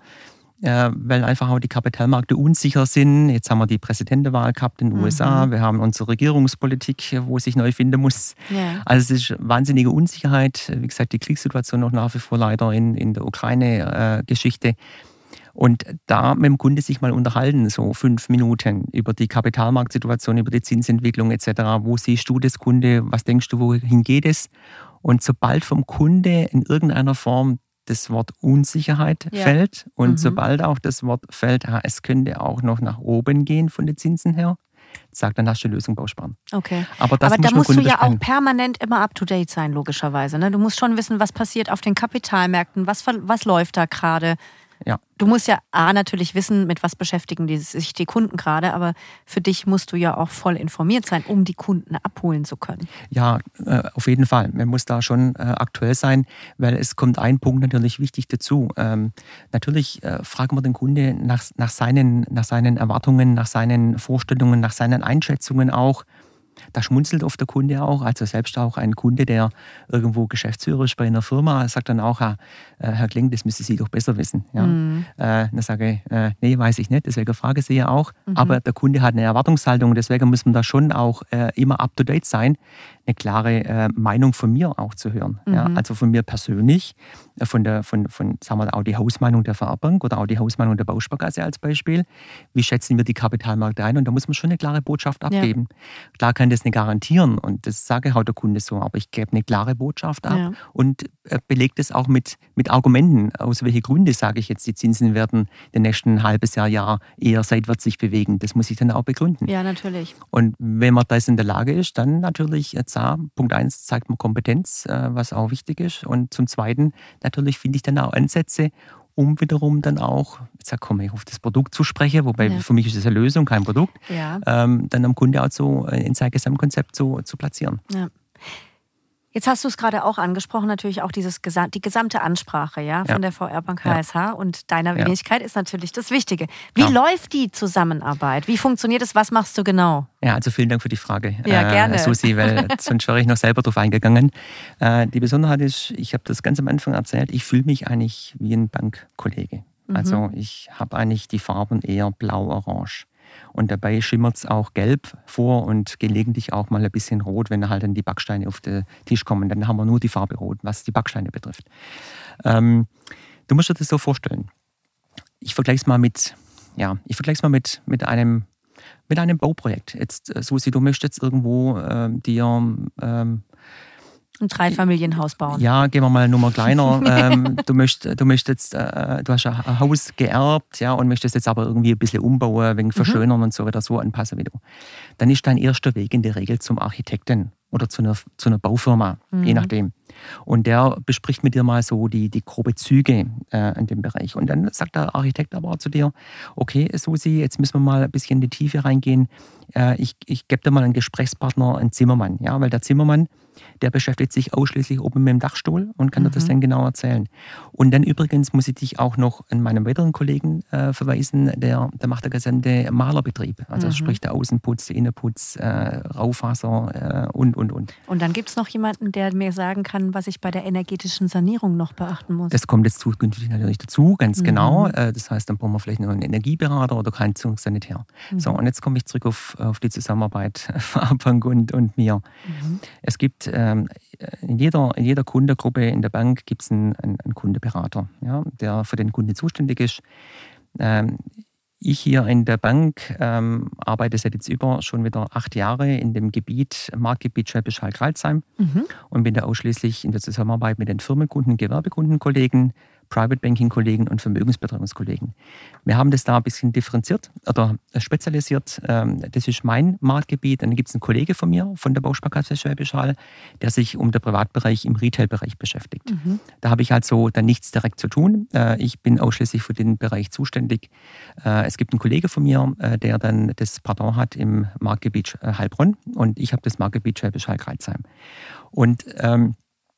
weil einfach auch die Kapitalmärkte unsicher sind. Jetzt haben wir die Präsidentenwahl gehabt in den mhm. U S A, wir haben unsere Regierungspolitik, wo sich neu finden muss. Ja. Also es ist wahnsinnige Unsicherheit. Wie gesagt, die Kriegssituation noch nach wie vor leider in, in der Ukraine-Geschichte. Äh, Und da mit dem Kunde sich mal unterhalten, so fünf Minuten über die Kapitalmarktsituation, über die Zinsentwicklung et cetera. Wo siehst du das, Kunde? Was denkst du, wohin geht es? Und sobald vom Kunde in irgendeiner Form das Wort Unsicherheit ja. fällt und mhm. sobald auch das Wort fällt, ah, es könnte auch noch nach oben gehen von den Zinsen her, sagt, dann hast du die Lösung Bausparen. Okay. Aber, das Aber muss da musst du ja besprechen. auch permanent immer up-to-date sein, logischerweise. Ne? Du musst schon wissen, was passiert auf den Kapitalmärkten, was, was läuft da gerade. Ja. Du musst ja A, natürlich wissen, mit was beschäftigen die, sich die Kunden gerade, aber für dich musst du ja auch voll informiert sein, um die Kunden abholen zu können. Ja, äh, auf jeden Fall. Man muss da schon äh, aktuell sein, weil es kommt ein Punkt natürlich wichtig dazu. Ähm, natürlich äh, fragen wir den Kunden nach, nach, seinen, nach seinen Erwartungen, nach seinen Vorstellungen, nach seinen Einschätzungen auch. Da schmunzelt oft der Kunde auch, also selbst auch ein Kunde, der irgendwo Geschäftsführer ist bei einer Firma, sagt dann auch, äh, Herr Kling, das müssen Sie doch besser wissen. Ja. Mhm. Äh, dann sage ich, äh, nee, weiß ich nicht, deswegen frage Sie ja auch. Mhm. Aber der Kunde hat eine Erwartungshaltung, deswegen muss man da schon auch äh, immer up-to-date sein, eine klare äh, Meinung von mir auch zu hören. Mhm. Ja. Also von mir persönlich, äh, von der, von, von, sagen wir auch die Hausmeinung der Verbank oder auch die Hausmeinung der Bausparkasse als Beispiel. Wie schätzen wir die Kapitalmärkte ein? Und da muss man schon eine klare Botschaft abgeben. Ja. Klar kann das nicht garantieren und das sage auch der Kunde so, aber ich gebe eine klare Botschaft ab ja. und äh, belege das auch mit, mit Argumenten. Aus welchen Gründen sage ich jetzt, die Zinsen werden den nächsten halbes Jahr, Jahr eher seitwärts sich bewegen. Das muss ich dann auch begründen. Ja, natürlich. Und wenn man das in der Lage ist, dann natürlich jetzt auch, Punkt eins zeigt man Kompetenz, äh, was auch wichtig ist. Und zum Zweiten natürlich finde ich dann auch Ansätze, um wiederum dann auch, jetzt komme ich auf das Produkt zu sprechen, wobei ja. für mich ist es eine Lösung, kein Produkt, ja. ähm, dann am Kunde auch so in sein Gesamtkonzept so zu platzieren. Ja. Jetzt hast du es gerade auch angesprochen, natürlich auch dieses, die gesamte Ansprache ja, von ja. der V R-Bank H S H ja. und deiner Wenigkeit ja. ist natürlich das Wichtige. Wie ja. läuft die Zusammenarbeit? Wie funktioniert es? Was machst du genau? Ja, also vielen Dank für die Frage, ja, gerne. Äh, Susi, weil sonst wäre ich noch selber drauf eingegangen. Äh, die Besonderheit ist, ich habe das ganz am Anfang erzählt, ich fühle mich eigentlich wie ein Bankkollege. Mhm. Also ich habe eigentlich die Farben eher blau-orange. Und dabei schimmert es auch gelb vor und gelegentlich auch mal ein bisschen rot, wenn halt dann die Backsteine auf den Tisch kommen. Dann haben wir nur die Farbe rot, was die Backsteine betrifft. Ähm, du musst dir das so vorstellen. Ich vergleiche es mal mit, ja, ich vergleiche es mal mit, mit einem, mit einem Bauprojekt. Jetzt, Susi, du möchtest jetzt irgendwo äh, dir ähm, ein Dreifamilienhaus bauen. Ja, gehen wir mal eine Nummer kleiner. ähm, du möchtest, du möchtest, äh, du hast ein Haus geerbt, ja, und möchtest jetzt aber irgendwie ein bisschen umbauen, ein wenig verschönern mhm. und so weiter, so anpassen wie du. Dann ist dein erster Weg in der Regel zum Architekten oder zu einer, zu einer Baufirma, mhm. je nachdem. Und der bespricht mit dir mal so die, die grobe Züge äh, in dem Bereich. Und dann sagt der Architekt aber auch zu dir, okay, Susi, jetzt müssen wir mal ein bisschen in die Tiefe reingehen. Äh, ich ich gebe dir mal einen Gesprächspartner, einen Zimmermann. Ja, weil der Zimmermann, der beschäftigt sich ausschließlich oben mit dem Dachstuhl und kann mhm. dir das dann genau erzählen. Und dann übrigens muss ich dich auch noch an meinen weiteren Kollegen äh, verweisen, der, der macht der gesamte Malerbetrieb. Also mhm. sprich der Außenputz, der Innenputz, äh, Raufaser äh, und, und, und. Und dann gibt es noch jemanden, der mir sagen kann, was ich bei der energetischen Sanierung noch beachten muss. Das kommt jetzt zukünftig natürlich dazu, ganz mhm. genau. Das heißt, dann brauchen wir vielleicht noch einen Energieberater oder keinen Sanitär. Mhm. So, und jetzt komme ich zurück auf, auf die Zusammenarbeit von Bank und, und mir. Mhm. Es gibt, ähm, in jeder, in jeder Kundengruppe in der Bank gibt es einen, einen, einen Kundeberater, ja, der für den Kunden zuständig ist. Ähm, ich hier in der Bank ähm, arbeite seit jetzt über schon wieder acht Jahre in dem Gebiet, Marktgebiet Schwäbisch Hall-Crailsheim mhm. und bin da ausschließlich in der Zusammenarbeit mit den Firmenkunden, Gewerbekundenkollegen, Private Banking Kollegen und Vermögensbetreuungskollegen. Wir haben das da ein bisschen differenziert oder spezialisiert. Das ist mein Marktgebiet. Dann gibt es einen Kollege von mir von der Bausparkasse Schwäbisch Hall, der sich um den Privatbereich im Retail-Bereich beschäftigt. Mhm. Da habe ich also dann nichts direkt zu tun. Ich bin ausschließlich für den Bereich zuständig. Es gibt einen Kollege von mir, der dann das Pardon hat im Marktgebiet Heilbronn und ich habe das Marktgebiet Schwäbisch Hall-Crailsheim. Und, ähm,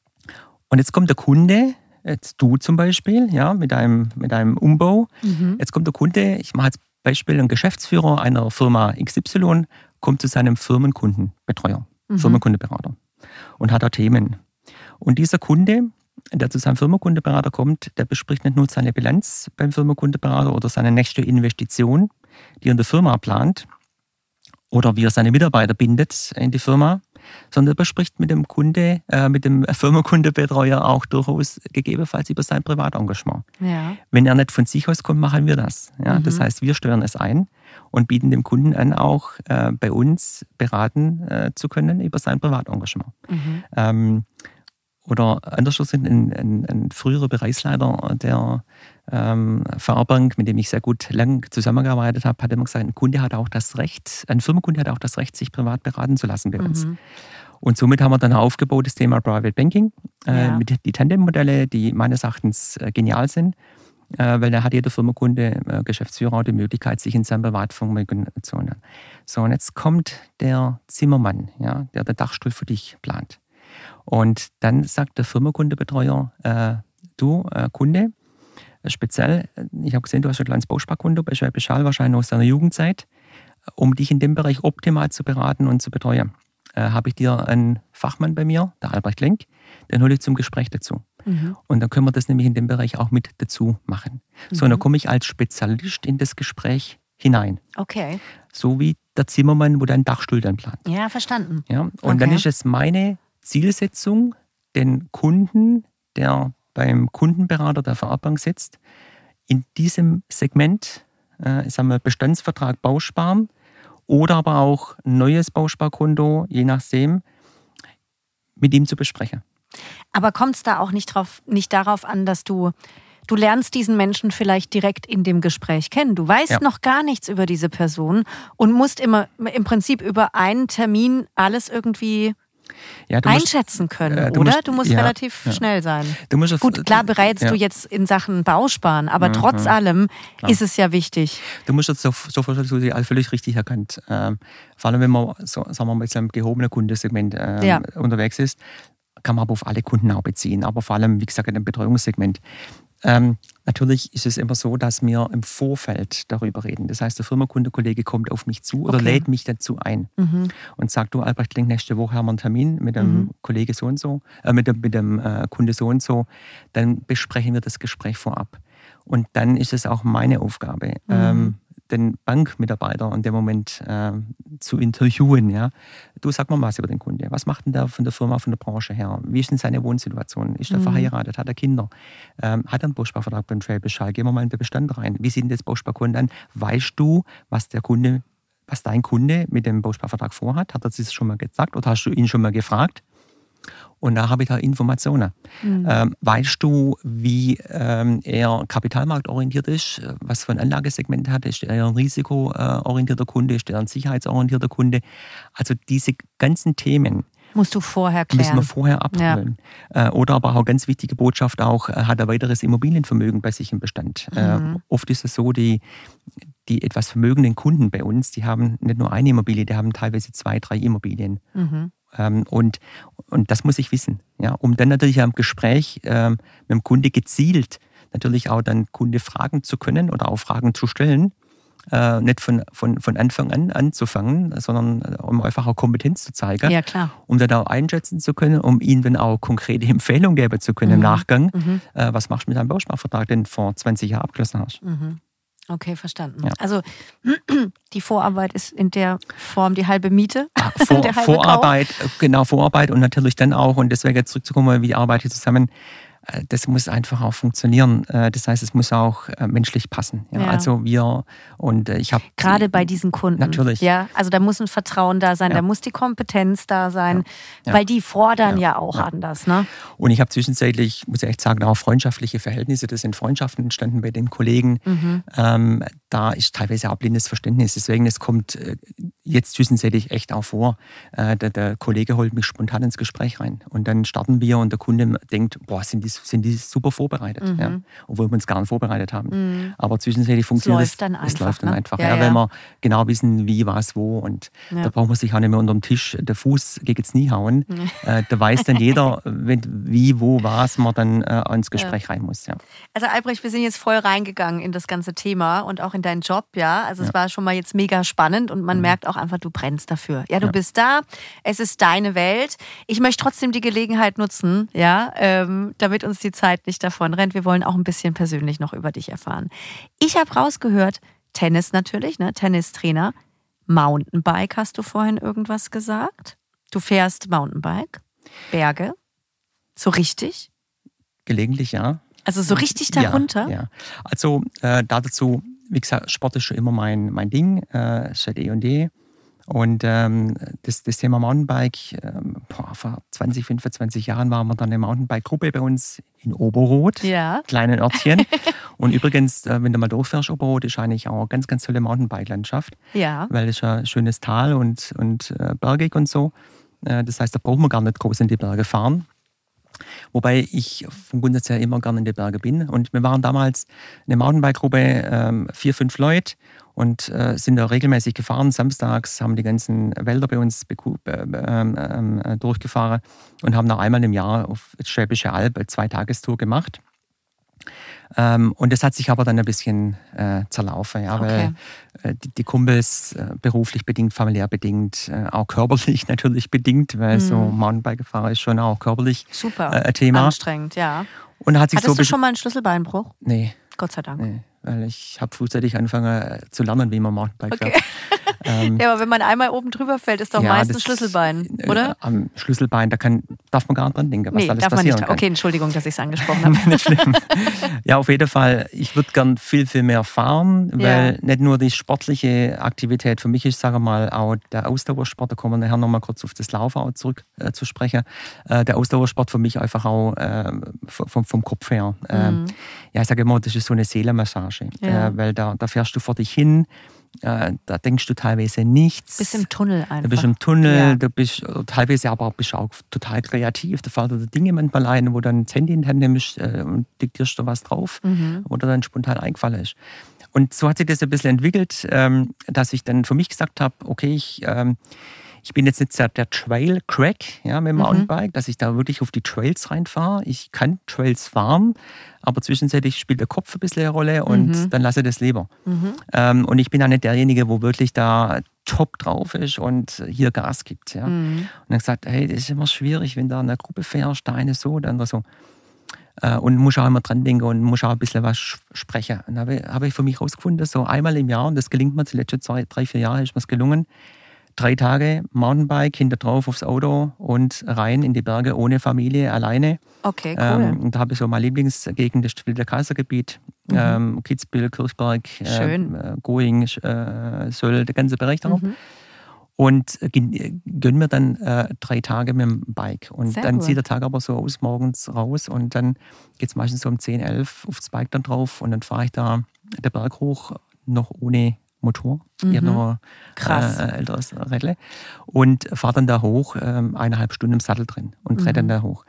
und jetzt kommt der Kunde, jetzt du zum Beispiel, ja, mit einem, mit einem Umbau. Mhm. Jetzt kommt der Kunde, ich mache als Beispiel, ein Geschäftsführer einer Firma X Y, kommt zu seinem Firmenkundenbetreuer, mhm. Firmenkundeberater und hat da Themen. Und dieser Kunde, der zu seinem Firmenkundeberater kommt, der bespricht nicht nur seine Bilanz beim Firmenkundeberater oder seine nächste Investition, die er in der Firma plant oder wie er seine Mitarbeiter bindet in die Firma, sondern er bespricht mit dem Kunde, äh, mit dem Firmenkundenbetreuer auch durchaus gegebenenfalls über sein Privatengagement. Ja. Wenn er nicht von sich aus kommt, machen wir das. Ja? Mhm. Das heißt, wir steuern es ein und bieten dem Kunden an, auch äh, bei uns beraten äh, zu können über sein Privatengagement. Mhm. Ähm, Oder anders gesagt, ein, ein, ein früherer Bereichsleiter der ähm, V R-Bank, mit dem ich sehr gut lang zusammengearbeitet habe, hat immer gesagt, ein Kunde hat auch das Recht, ein Firmenkunde hat auch das Recht, sich privat beraten zu lassen bei uns. Mhm. Und somit haben wir dann aufgebaut das Thema Private Banking, äh, ja. mit die Tandem-Modelle, die meines Erachtens äh, genial sind, äh, weil da hat jeder Firmenkunde, äh, Geschäftsführer die Möglichkeit, sich in seinem Privatvermögen zu holen. So, und jetzt kommt der Zimmermann, ja, der den Dachstuhl für dich plant. Und dann sagt der Firmenkundebetreuer, äh, du äh, Kunde, speziell, ich habe gesehen, du hast ein kleines Bausparkonto bei Schwäbisch Hall, wahrscheinlich aus deiner Jugendzeit, um dich in dem Bereich optimal zu beraten und zu betreuen, äh, habe ich dir einen Fachmann bei mir, der Albrecht Lenk, den hole ich zum Gespräch dazu. Mhm. Und dann können wir das nämlich in dem Bereich auch mit dazu machen. Mhm. So, und dann komme ich als Spezialist in das Gespräch hinein. Okay. So wie der Zimmermann, wo dein Dachstuhl dann plant. Ja, verstanden. Ja, und okay. dann ist es meine Zielsetzung, den Kunden, der beim Kundenberater der V R-Bank sitzt, in diesem Segment, äh, sagen wir Bestandsvertrag Bausparen oder aber auch ein neues Bausparkonto, je nachdem, mit ihm zu besprechen. Aber kommt es da auch nicht, drauf, nicht darauf an, dass du, du lernst diesen Menschen vielleicht direkt in dem Gespräch kennen. Du weißt ja. noch gar nichts über diese Person und musst immer im Prinzip über einen Termin alles irgendwie Ja, einschätzen musst, können, äh, du oder? Musst, du musst ja, relativ ja. schnell sein. Du musst, Gut, klar berätst ja. du jetzt in Sachen Bausparen, aber mhm, trotz allem klar. ist es ja wichtig. Du musst jetzt so, so vorstellen, du hast völlig richtig erkannt. Ähm, vor allem, wenn man so, sagen wir mal, jetzt im gehobenen Kundensegment ähm, ja. unterwegs ist, kann man aber auf alle Kunden auch beziehen. Aber vor allem, wie gesagt, im Betreuungssegment. Ähm, natürlich ist es immer so, dass wir im Vorfeld darüber reden. Das heißt, der Firmenkundenkollege kommt auf mich zu oder okay. lädt mich dazu ein mhm. und sagt, du Albrecht Lenk, nächste Woche haben wir einen Termin mit dem mhm. Kollege so und so, äh, mit dem, mit dem äh, Kunde so und so. Dann besprechen wir das Gespräch vorab. Und dann ist es auch meine Aufgabe, mhm. ähm, den Bankmitarbeiter in dem Moment äh, zu interviewen. Ja? Du, sag mal was über den Kunde. Was macht denn der von der Firma, von der Branche her? Wie ist denn seine Wohnsituation? Ist er mhm. verheiratet? Hat er Kinder? Ähm, hat er einen Bausparvertrag beim Schwäbisch Hall? Gehen wir mal in den Bestand rein. Wie sieht denn das Bausparkonto an? Weißt du, was der Kunde, was dein Kunde mit dem Bausparvertrag vorhat? Hat er das schon mal gesagt oder hast du ihn schon mal gefragt? Und da habe ich da Informationen. Mhm. Ähm, weißt du, wie ähm, er kapitalmarktorientiert ist, was für ein Anlagesegment hat? Ist er ein risikoorientierter Kunde? Ist er ein sicherheitsorientierter Kunde? Also diese ganzen Themen musst du vorher klären. Müssen wir vorher abholen. Ja. Äh, oder aber auch ganz wichtige Botschaft auch, hat er weiteres Immobilienvermögen bei sich im Bestand. Mhm. Äh, oft ist es so, die, die etwas vermögenden Kunden bei uns, die haben nicht nur eine Immobilie, die haben teilweise zwei, drei Immobilien. Mhm. Und, und das muss ich wissen, ja, um dann natürlich am Gespräch äh, mit dem Kunde gezielt natürlich auch dann Kunde fragen zu können oder auch Fragen zu stellen. Äh, nicht von, von, von Anfang an anzufangen, sondern um einfach auch Kompetenz zu zeigen. Ja, klar. Um dann auch einschätzen zu können, um ihnen dann auch konkrete Empfehlungen geben zu können mhm. im Nachgang. Mhm. Äh, was machst du mit deinem Bausparvertrag, den du vor zwanzig Jahren abgeschlossen hast? Mhm. Okay, verstanden. Ja. Also die Vorarbeit ist in der Form die halbe Miete. Ah, Vor, der halbe Vorarbeit, Kauf. Genau, Vorarbeit und natürlich dann auch, und deswegen jetzt zurückzukommen, wie arbeite ich zusammen, das muss einfach auch funktionieren. Das heißt, es muss auch menschlich passen. Ja, ja. Also wir und ich habe gerade bei diesen Kunden. Natürlich. Ja, also da muss ein Vertrauen da sein, ja. da muss die Kompetenz da sein, ja. Ja. weil die fordern ja, ja. auch ja. anders. Ne? Und ich habe zwischenzeitlich, muss ich echt sagen, auch freundschaftliche Verhältnisse. Das sind Freundschaften entstanden bei den Kollegen. Mhm. Ähm, da ist teilweise auch blindes Verständnis. Deswegen, es kommt jetzt zwischenzeitlich echt auch vor. Äh, der, der Kollege holt mich spontan ins Gespräch rein. Und dann starten wir und der Kunde denkt, boah, sind die, sind die super vorbereitet. Mhm. Ja, obwohl wir uns gar nicht vorbereitet haben. Mhm. Aber zwischenzeitlich funktioniert es. Es läuft dann einfach. Es läuft dann ne? einfach, ja, ja, ja. weil wir genau wissen, wie, was, wo. Und ja. da braucht man sich auch nicht mehr unter dem Tisch den Fuß gegen das Knie hauen. äh, da weiß dann jeder, wenn, wie, wo, was man dann äh, ins Gespräch ja. rein muss. Ja. Also Albrecht, wir sind jetzt voll reingegangen in das ganze Thema und auch in deinen Job. ja. Also es ja. war schon mal jetzt mega spannend und man mhm. merkt auch einfach, du brennst dafür. Ja, du ja. bist da, es ist deine Welt. Ich möchte trotzdem die Gelegenheit nutzen, ja, ähm, damit uns die Zeit nicht davon rennt. Wir wollen auch ein bisschen persönlich noch über dich erfahren. Ich habe rausgehört, Tennis natürlich, ne? Tennistrainer. Mountainbike hast du vorhin irgendwas gesagt? Du fährst Mountainbike, Berge, so richtig? Gelegentlich, ja. Also so richtig darunter? Ja, ja. Also äh, dazu, wie gesagt, Sport ist schon immer mein, mein Ding, äh, seit eh und je. Und ähm, das, das Thema Mountainbike, ähm, boah, vor zwanzig, fünfundzwanzig Jahren waren wir dann eine Mountainbike-Gruppe bei uns in Oberroth, ja. kleinen Örtchen. Und übrigens, äh, wenn du mal durchfährst, Oberroth ist eigentlich auch eine ganz, ganz tolle Mountainbike-Landschaft. Ja. Weil es ist ein schönes Tal und, und äh, bergig und so. Äh, das heißt, da braucht man gar nicht groß in die Berge fahren. Wobei ich vom Grundsatz her immer gerne in die Berge bin. Und wir waren damals eine Mountainbike-Gruppe, ähm, vier, fünf Leute und äh, sind da regelmäßig gefahren. Samstags haben die ganzen Wälder bei uns beku- äh, äh, durchgefahren und haben noch einmal im Jahr auf Schwäbische Alb eine Zweitagestour gemacht. Ähm, und das hat sich aber dann ein bisschen äh, zerlaufen, ja, okay. weil äh, die, die Kumpels äh, beruflich bedingt, familiär bedingt, äh, auch körperlich natürlich bedingt, weil mhm. so Mountainbike-Fahrer ist schon auch körperlich Super äh, ein Thema. Anstrengend, ja. Und hat sich Hattest so du schon mal einen Schlüsselbeinbruch? Nee. Gott sei Dank. Nee, weil ich habe frühzeitig angefangen zu lernen, wie man Mountainbike okay. fährt. Ähm, ja, aber wenn man einmal oben drüber fällt, ist doch ja, meistens das, Schlüsselbein, oder? Äh, am Schlüsselbein, da kann, darf man gar nicht dran denken, was nee, alles darf man passieren nicht. kann. Okay, Entschuldigung, dass ich es angesprochen habe. Nicht schlimm. Ja, auf jeden Fall. Ich würde gern viel, viel mehr fahren, weil ja. nicht nur die sportliche Aktivität für mich ist, sage mal, auch der Ausdauersport, da kommen wir nachher nochmal kurz auf das Laufen auch zurück äh, zu sprechen. Äh, der Ausdauersport für mich einfach auch äh, vom, vom Kopf her. Äh, mhm. Ja, ich sage immer, das ist so eine Seelenmassage, ja. äh, weil da, da fährst du vor dich hin. Äh, da denkst du teilweise nichts. Bist im Tunnel einfach. Du bist im Tunnel, ja. du bist teilweise aber bist auch total kreativ. Da fällt dir Dinge manchmal ein, wo du dann das Handy in die Hand nimmst äh, und diktierst da was drauf, mhm. wo dir dann spontan eingefallen ist. Und so hat sich das ein bisschen entwickelt, ähm, dass ich dann für mich gesagt habe, okay, ich, ähm, ich bin jetzt nicht der Trail-Crack, ja, mit dem mhm. Mountainbike, dass ich da wirklich auf die Trails reinfahre. Ich kann Trails fahren, aber zwischenzeitlich spielt der Kopf ein bisschen eine Rolle und mhm. dann lasse ich das lieber. Mhm. Ähm, und ich bin auch nicht derjenige, wo wirklich da top drauf ist und hier Gas gibt. Ja. Mhm. Und dann gesagt, hey, das ist immer schwierig, wenn du in einer Gruppe fährst, der eine so, der andere so. Äh, und muss auch immer dran denken und muss auch ein bisschen was sprechen. Und habe hab ich für mich herausgefunden, so einmal im Jahr, und das gelingt mir die letzten zwei, drei, vier Jahre, ist mir es gelungen, drei Tage Mountainbike, hinter drauf aufs Auto und rein in die Berge ohne Familie, alleine. Okay, cool. Ähm, und da habe ich so meine Lieblingsgegend, das Wilder-Kaiser-Gebiet, mhm. ähm, Kitzbühel, Kirchberg, Schön. äh, Going, äh, Söll, der ganze Bereich darauf. Mhm. Und gönnen mir dann äh, drei Tage mit dem Bike. Und Sehr dann gut. sieht der Tag aber so aus, morgens raus und dann geht es meistens so um zehn, elf aufs Bike dann drauf und dann fahre ich da den Berg hoch, noch ohne Motor. Mhm. Ich habe noch Krass. ein äh, älteres Rädle und fahre dann da hoch, äh, eineinhalb Stunden im Sattel drin und drehe mhm. Mhm. dann da hoch.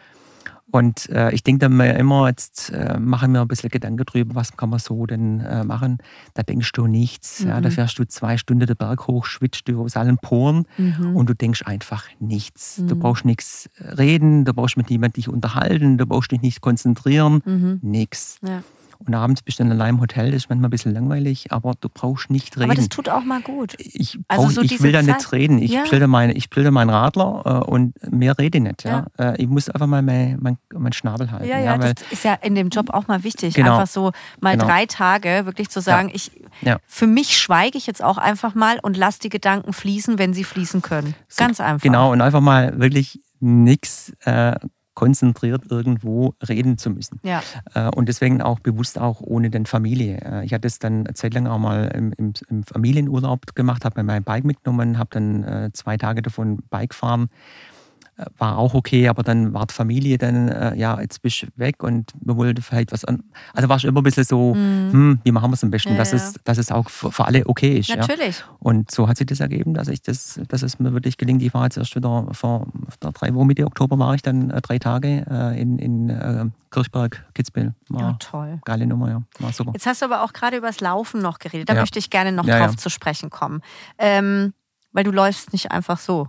Und äh, ich denke dann immer, jetzt äh, mache ich mir ein bisschen Gedanken drüber, was kann man so denn äh, machen. Da denkst du nichts. Mhm. Ja, da fährst du zwei Stunden den Berg hoch, schwitzt du aus allen Poren Mhm. und du denkst einfach nichts. Mhm. Du brauchst nichts reden, du brauchst mit niemandem dich unterhalten, du brauchst dich nicht konzentrieren, Mhm. nichts. Ja. Und abends bist du dann allein im Hotel, das ist manchmal ein bisschen langweilig, aber du brauchst nicht reden. Aber das tut auch mal gut. Ich, brauch, also so ich will da Zeit, nicht reden. Ich ja. bilde meinen mein Radler äh, und mehr rede ich nicht. Ja? Ja. Äh, ich muss einfach mal meinen mein, mein Schnabel halten. Ja, ja, ja, weil, das ist ja in dem Job auch mal wichtig. Genau. Einfach so mal Genau. drei Tage wirklich zu sagen, Ja. ich, Ja. für mich schweige ich jetzt auch einfach mal und lasse die Gedanken fließen, wenn sie fließen können. So, Ganz einfach. Genau, und einfach mal wirklich nichts äh, konzentriert irgendwo reden zu müssen. Ja. Äh, und deswegen auch bewusst auch ohne den Familie. Äh, ich hatte es dann eine Zeit lang auch mal im, im, im Familienurlaub gemacht, habe mir mein Bike mitgenommen, habe dann äh, zwei Tage davon Bike fahren. War auch okay, aber dann war die Familie dann, äh, ja, jetzt bist du weg und wir wollten vielleicht was an. Also war es immer ein bisschen so, Mhm. hm, wie machen wir es am besten, Ja, dass, ja. Es, dass es auch für, für alle okay ist. Natürlich. Ja. Und so hat sich das ergeben, dass ich das, dass es mir wirklich gelingt. Ich war jetzt erst wieder vor, vor drei Wochen, Mitte Oktober war ich dann äh, drei Tage äh, in, in äh, Kirchberg, Kitzbühel. War Ja, toll. geile Nummer, ja. War super. Jetzt hast du aber auch gerade über das Laufen noch geredet. Da Ja. möchte ich gerne noch Ja, drauf ja. zu sprechen kommen. Ähm, weil du läufst nicht einfach so.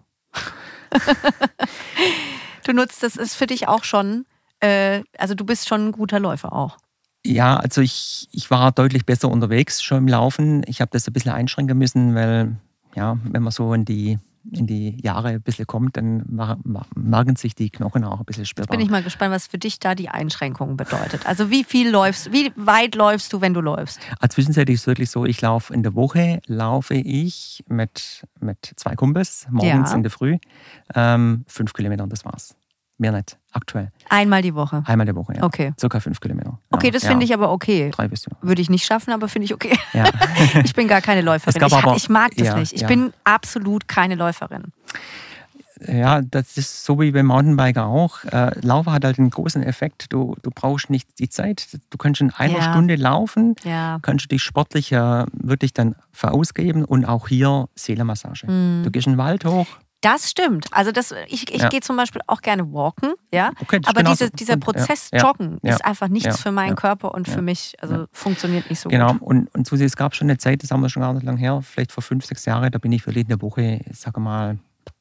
Du nutzt, das ist für dich auch schon, äh, also du bist schon ein guter Läufer auch. Ja, also ich, ich war deutlich besser unterwegs schon im Laufen. Ich habe das ein bisschen einschränken müssen, weil, ja, wenn man so in die, in die Jahre ein bisschen kommt, dann mar- mar- merken sich die Knochen auch ein bisschen spürbar. Bin ich mal gespannt, was für dich da die Einschränkung bedeutet. Also wie viel läufst, wie weit läufst du, wenn du läufst? Also zwischenzeitlich ist es wirklich so, ich laufe in der Woche, laufe ich mit, mit zwei Kumpels, morgens Ja. in der Früh, ähm, fünf Kilometer und das war's. Mehr nicht, aktuell. Einmal die Woche. Einmal die Woche, ja. Okay. Circa fünf Kilometer. Okay, ja, das ja. finde ich aber okay. Drei bis ja. Würde ich nicht schaffen, aber finde ich okay. Ja. Ich bin gar keine Läuferin. Es gab Ich, ha- aber- ich mag das ja, nicht. Ich ja. bin absolut keine Läuferin. Ja, das ist so wie beim Mountainbiker auch. Äh, Laufen hat halt einen großen Effekt. Du, du brauchst nicht die Zeit. Du kannst in einer Ja. Stunde laufen, Ja. kannst du dich sportlich äh, wirklich dann verausgaben und auch hier Seelenmassage. Mhm. Du gehst in den Wald hoch. Das stimmt. Also das, ich, ich Ja. gehe zum Beispiel auch gerne walken, ja. Okay, das ist Aber genauso. diese, dieser Und, ja, Prozess ja, Joggen ja, ist einfach nichts ja, für meinen ja, Körper und für ja, mich. Also ja. funktioniert nicht so Genau. gut. Und, und Susi, es gab schon eine Zeit, das haben wir schon gar nicht lange her, vielleicht vor fünf, sechs Jahren, da bin ich wirklich in der Woche, ich sage mal,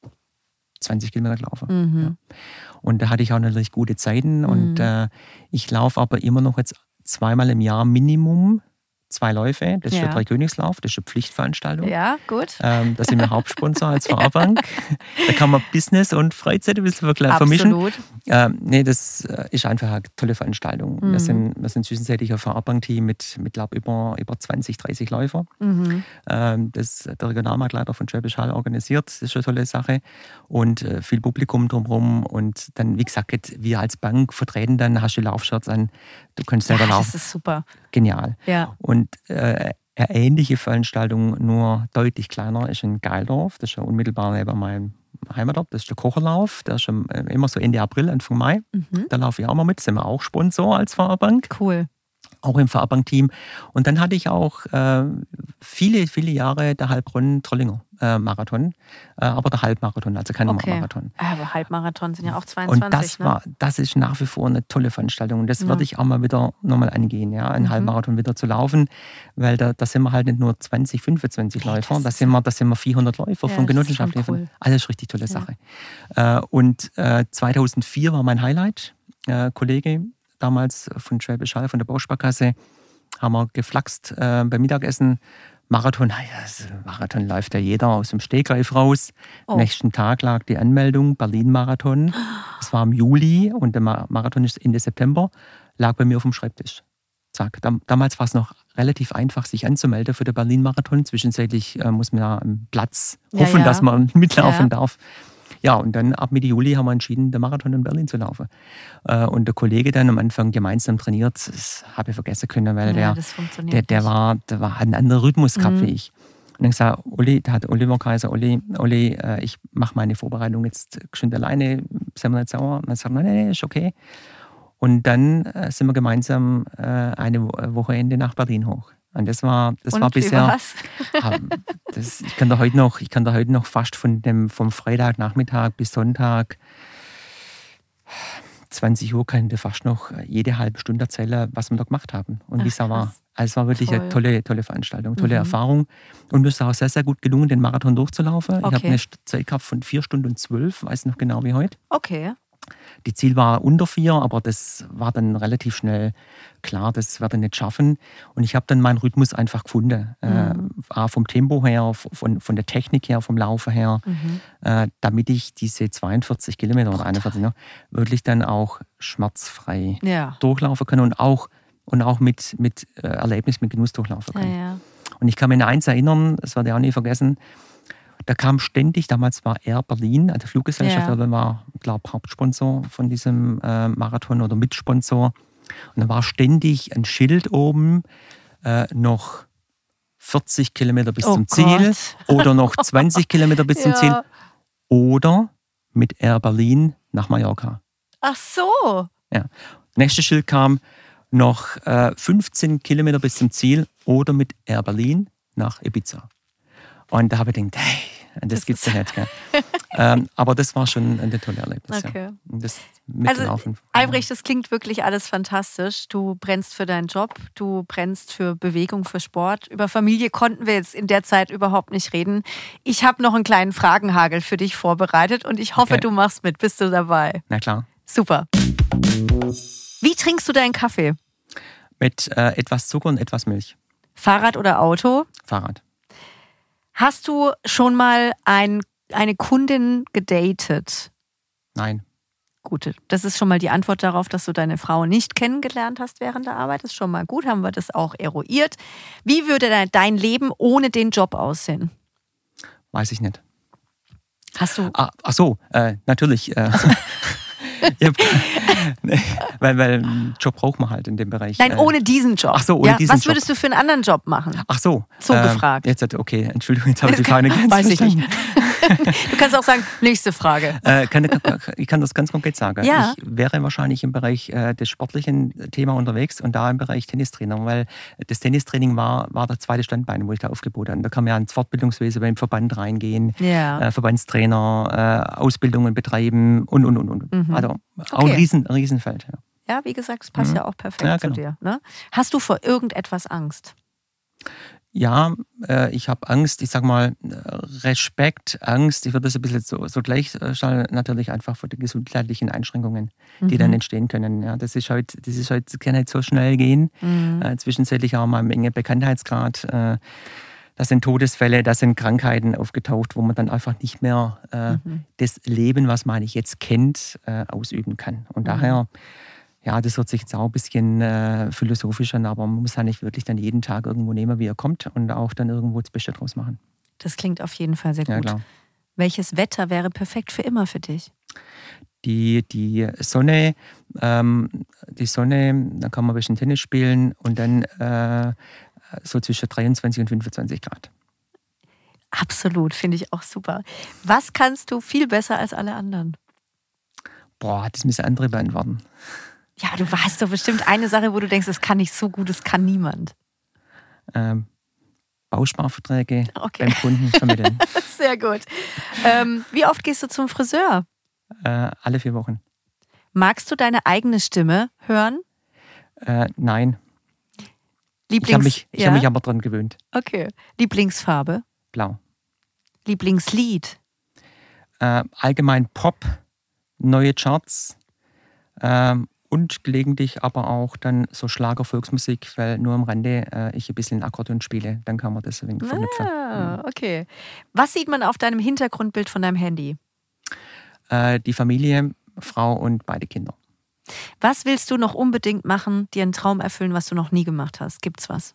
zwanzig Kilometer gelaufen. Mhm. Ja. Und da hatte ich auch natürlich gute Zeiten. Mhm. Und äh, ich laufe aber immer noch jetzt zweimal im Jahr Minimum zwei Läufe. Das ist Ja. der Dreikönigslauf, das ist eine Pflichtveranstaltung. Ja, gut. Ähm, da sind wir Hauptsponsor als Fahrbank. Da kann man Business und Freizeit ein bisschen verkle- vermischen. Absolut. Ähm, nee, das äh, ist einfach eine tolle Veranstaltung. Mhm. Wir, sind, wir sind zwischenzeitlich ein Fahrbankteam mit, mit glaube über, über zwanzig, dreißig Läufer. Mhm. Ähm, das der Regionalmarktleiter von Schwäbisch Hall organisiert. Das ist eine tolle Sache. Und äh, viel Publikum drumherum. Und dann, wie gesagt, wir als Bank vertreten dann, hast du Laufshirts an, du kannst selber Ja, laufen. das ist super. Genial. Ja. Und äh, eine ähnliche Veranstaltung, nur deutlich kleiner, ist in Geildorf. Das ist ja unmittelbar neben meinem Heimatort. Das ist der Kocherlauf. Der ist schon, äh, immer so Ende April, Anfang Mai. Mhm. Da laufe ich auch mal mit. Sind wir auch Sponsor als Fahrbank. Cool. Auch im Fahrbankteam. Und dann hatte ich auch äh, viele, viele Jahre der Heilbronn-Trollinger äh, Marathon. Äh, aber der Halbmarathon, also kein Okay. Marathon. Aber Halbmarathon sind ja auch zweiundzwanzig. Und das, ne? war, das ist nach wie vor eine tolle Veranstaltung. Und das Ja. würde ich auch mal wieder nochmal angehen, ja, einen Mhm. Halbmarathon wieder zu laufen. Weil da, da sind wir halt nicht nur zwanzig, fünfundzwanzig Nee, Läufer, das da ist- sind, wir, da sind wir vierhundert Läufer Ja, von das ist schon Genossenschaft. cool. Also das ist eine richtig tolle Sache. Äh, und äh, zweitausendvier war mein Highlight. Äh, Kollege damals von Schwäbisch Hall, von der Bausparkasse, haben wir geflaxt äh, beim Mittagessen. Marathon, naja, also Marathon läuft ja jeder aus dem Stegreif raus. Oh. Nächsten Tag lag die Anmeldung, Berlin-Marathon. Es war im Juli und der Ma- Marathon ist Ende September, lag bei mir auf dem Schreibtisch. Zack. Dam- damals war es noch relativ einfach, sich anzumelden für den Berlin-Marathon. Zwischenzeitlich äh, muss man ja am Platz Ja, hoffen, ja. dass man mitlaufen Ja. darf. Ja, und dann ab Mitte Juli haben wir entschieden, den Marathon in Berlin zu laufen. Äh, und der Kollege dann am Anfang gemeinsam trainiert, das habe ich vergessen können, weil ja, der, das funktioniert der, der, nicht. war, der war, hat einen anderen Rhythmus gehabt Mhm. wie ich. Und dann gesagt, Uli, da hat Oliver Kaiser, Uli, Uli, äh, ich mache meine Vorbereitung jetzt geschwind alleine, sind wir nicht sauer? Und dann sagt er, nein, nein, ist okay. Und dann äh, sind wir gemeinsam äh, eine Wo- Wochenende nach Berlin hoch. Und das war, das Und war wie bisher. war's? Ah, das, ich kann da heute noch, ich kann da heute noch fast von dem, vom Freitagnachmittag bis Sonntag zwanzig Uhr kann ich dir fast noch jede halbe Stunde erzählen, was wir da gemacht haben und wie es da war. krass. Also es war wirklich Toll. eine tolle, tolle Veranstaltung, tolle Mhm. Erfahrung. Und mir ist auch sehr, sehr gut gelungen, den Marathon durchzulaufen. Ich Okay. habe eine St- Zeit gehabt von vier Stunden und zwölf, weiß noch genau wie heute. Okay. Die Ziel war unter vier, aber das war dann relativ schnell klar, das werde ich nicht schaffen. Und ich habe dann meinen Rhythmus einfach gefunden. Mhm. Äh, vom Tempo her, von, von der Technik her, vom Laufen her, mhm. äh, damit ich diese zweiundvierzig Kilometer oder einundvierzig ne, wirklich dann auch schmerzfrei ja. durchlaufen kann und auch, und auch mit, mit äh, Erlebnis, mit Genuss durchlaufen kann. Ja, ja. Und ich kann mich an eins erinnern, das werde ich auch nie vergessen, da kam ständig, damals war Air Berlin, also Fluggesellschaft, ja. war, glaube ich, Hauptsponsor von diesem äh, Marathon oder Mitsponsor. Und da war ständig ein Schild oben, äh, noch vierzig Kilometer bis oh zum Ziel Gott. Oder noch zwanzig Kilometer bis ja. zum Ziel oder mit Air Berlin nach Mallorca. Ach so. Ja. Nächstes Schild kam noch äh, fünfzehn Kilometer bis zum Ziel oder mit Air Berlin nach Ibiza. Und da habe ich gedacht, hey, das, das gibt's ja nicht. Gell? ähm, aber das war schon ein tolles Erlebnis. Okay. Ja. Das also, Albrecht, das klingt wirklich alles fantastisch. Du brennst für deinen Job, du brennst für Bewegung, für Sport. Über Familie konnten wir jetzt in der Zeit überhaupt nicht reden. Ich habe noch einen kleinen Fragenhagel für dich vorbereitet und ich hoffe, okay. du machst mit. Bist du dabei? Na klar. Super. Wie trinkst du deinen Kaffee? Mit äh, etwas Zucker und etwas Milch. Fahrrad oder Auto? Fahrrad. Hast du schon mal ein, eine Kundin gedatet? Nein. Gut, das ist schon mal die Antwort darauf, dass du deine Frau nicht kennengelernt hast während der Arbeit. Das ist schon mal gut, haben wir das auch eruiert. Wie würde dein Leben ohne den Job aussehen? Weiß ich nicht. Hast du? Ah, ach so, äh, natürlich. Äh, hab, weil, weil einen Job braucht man halt in dem Bereich. Nein, ohne diesen Job. Ach so, ohne ja, diesen was würdest Job. du für einen anderen Job machen? Ach so. So äh, gefragt. Jetzt, okay, Entschuldigung, jetzt habe ich die Frage nicht ganz Weiß ich verstanden. nicht. Du kannst auch sagen, nächste Frage. Äh, kann, ich kann das ganz konkret sagen. Ja. Ich wäre wahrscheinlich im Bereich äh, des sportlichen Thema unterwegs und da im Bereich Tennistrainer, weil das Tennistraining war, war das zweite Standbein, wo ich da aufgebaut habe. Da kann man ja ins Fortbildungswesen beim Verband reingehen, ja. äh, Verbandstrainer, äh, Ausbildungen betreiben und, und, und, und. Mhm. Also okay. auch ein, Riesen, ein Riesenfeld. Ja. Ja, wie gesagt, es passt mhm. ja auch perfekt ja, genau. zu dir. Ne? Hast du vor irgendetwas Angst? Ja, äh, ich habe Angst, ich sag mal Respekt, Angst, ich würde das ein bisschen so, so gleichstellen, natürlich einfach vor den gesundheitlichen Einschränkungen, die mhm. dann entstehen können. Ja, das ist halt, das ist halt, das kann halt so schnell gehen. Mhm. Äh, zwischenzeitlich auch mal im engen Bekanntheitsgrad. Äh, das sind Todesfälle, das sind Krankheiten aufgetaucht, wo man dann einfach nicht mehr äh, mhm. das Leben, was man eigentlich jetzt kennt, äh, ausüben kann. Und mhm. daher... Ja, das hört sich jetzt auch ein bisschen äh, philosophisch an, aber man muss ja nicht wirklich dann jeden Tag irgendwo nehmen, wie er kommt und auch dann irgendwo das Beste draus machen. Das klingt auf jeden Fall sehr gut. Ja, klar. Welches Wetter wäre perfekt für immer für dich? Die, die Sonne, ähm, die Sonne, da kann man ein bisschen Tennis spielen und dann äh, so zwischen dreiundzwanzig und fünfundzwanzig Grad. Absolut, finde ich auch super. Was kannst du viel besser als alle anderen? Boah, das müssen andere beantworten. Ja, du hast doch bestimmt eine Sache, wo du denkst, das kann ich so gut, das kann niemand. Ähm, Bausparverträge okay. beim Kunden vermitteln. Sehr gut. Ähm, wie oft gehst du zum Friseur? Äh, alle vier Wochen. Magst du deine eigene Stimme hören? Äh, nein. Lieblings- ich habe mich, ich ja? hab mich aber dran gewöhnt. Okay. Lieblingsfarbe? Blau. Lieblingslied? Äh, allgemein Pop, neue Charts. Ähm, und gelegentlich aber auch dann so Schlager-Volksmusik, weil nur am Rande äh, ich ein bisschen Akkordeon spiele, dann kann man das ein wenig verknüpfen. Ah, okay. Was sieht man auf deinem Hintergrundbild von deinem Handy? Äh, die Familie, Frau und beide Kinder. Was willst du noch unbedingt machen, dir einen Traum erfüllen, was du noch nie gemacht hast? Gibt's was?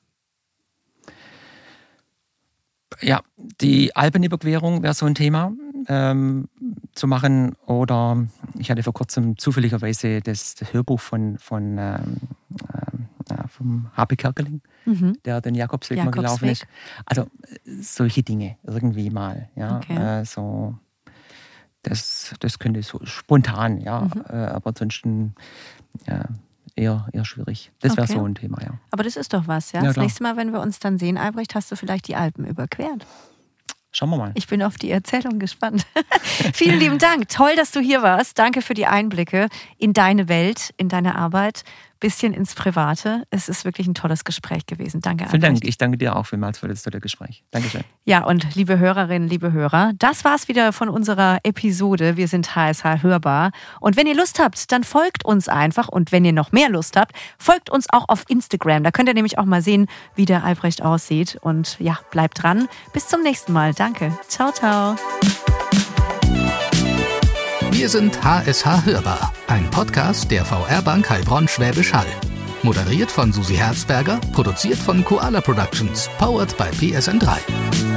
Ja, die Alpenüberquerung wäre so ein Thema ähm, zu machen. Oder ich hatte vor kurzem zufälligerweise das, das Hörbuch von, von ähm, äh, vom H P Kerkeling, mhm. der den Jakobsweg, Jakobsweg mal gelaufen ist. Also solche Dinge irgendwie mal. Ja, okay. äh, so, das, das könnte so spontan, ja. Mhm. Äh, aber ansonsten ja, eher, eher schwierig. Das wäre okay. so ein Thema, ja. Aber das ist doch was, ja? ja das klar. nächste Mal, wenn wir uns dann sehen, Albrecht, hast du vielleicht die Alpen überquert. Schauen wir mal. Ich bin auf die Erzählung gespannt. Vielen lieben Dank. Toll, dass du hier warst. Danke für die Einblicke in deine Welt, in deine Arbeit. bisschen ins Private. Es ist wirklich ein tolles Gespräch gewesen. Danke, Vielen Albrecht. Dank. Ich danke dir auch vielmals für das tolle Gespräch. Dankeschön. Ja, und liebe Hörerinnen, liebe Hörer, das war's wieder von unserer Episode. Wir sind H S H Hörbar. Und wenn ihr Lust habt, dann folgt uns einfach. Und wenn ihr noch mehr Lust habt, folgt uns auch auf Instagram. Da könnt ihr nämlich auch mal sehen, wie der Albrecht aussieht. Und ja, bleibt dran. Bis zum nächsten Mal. Danke. Ciao, ciao. Wir sind H S H Hörbar, ein Podcast der V R Bank Heilbronn Schwäbisch Hall. Moderiert von Susi Herzberger, produziert von Koala Productions, powered by P S N drei.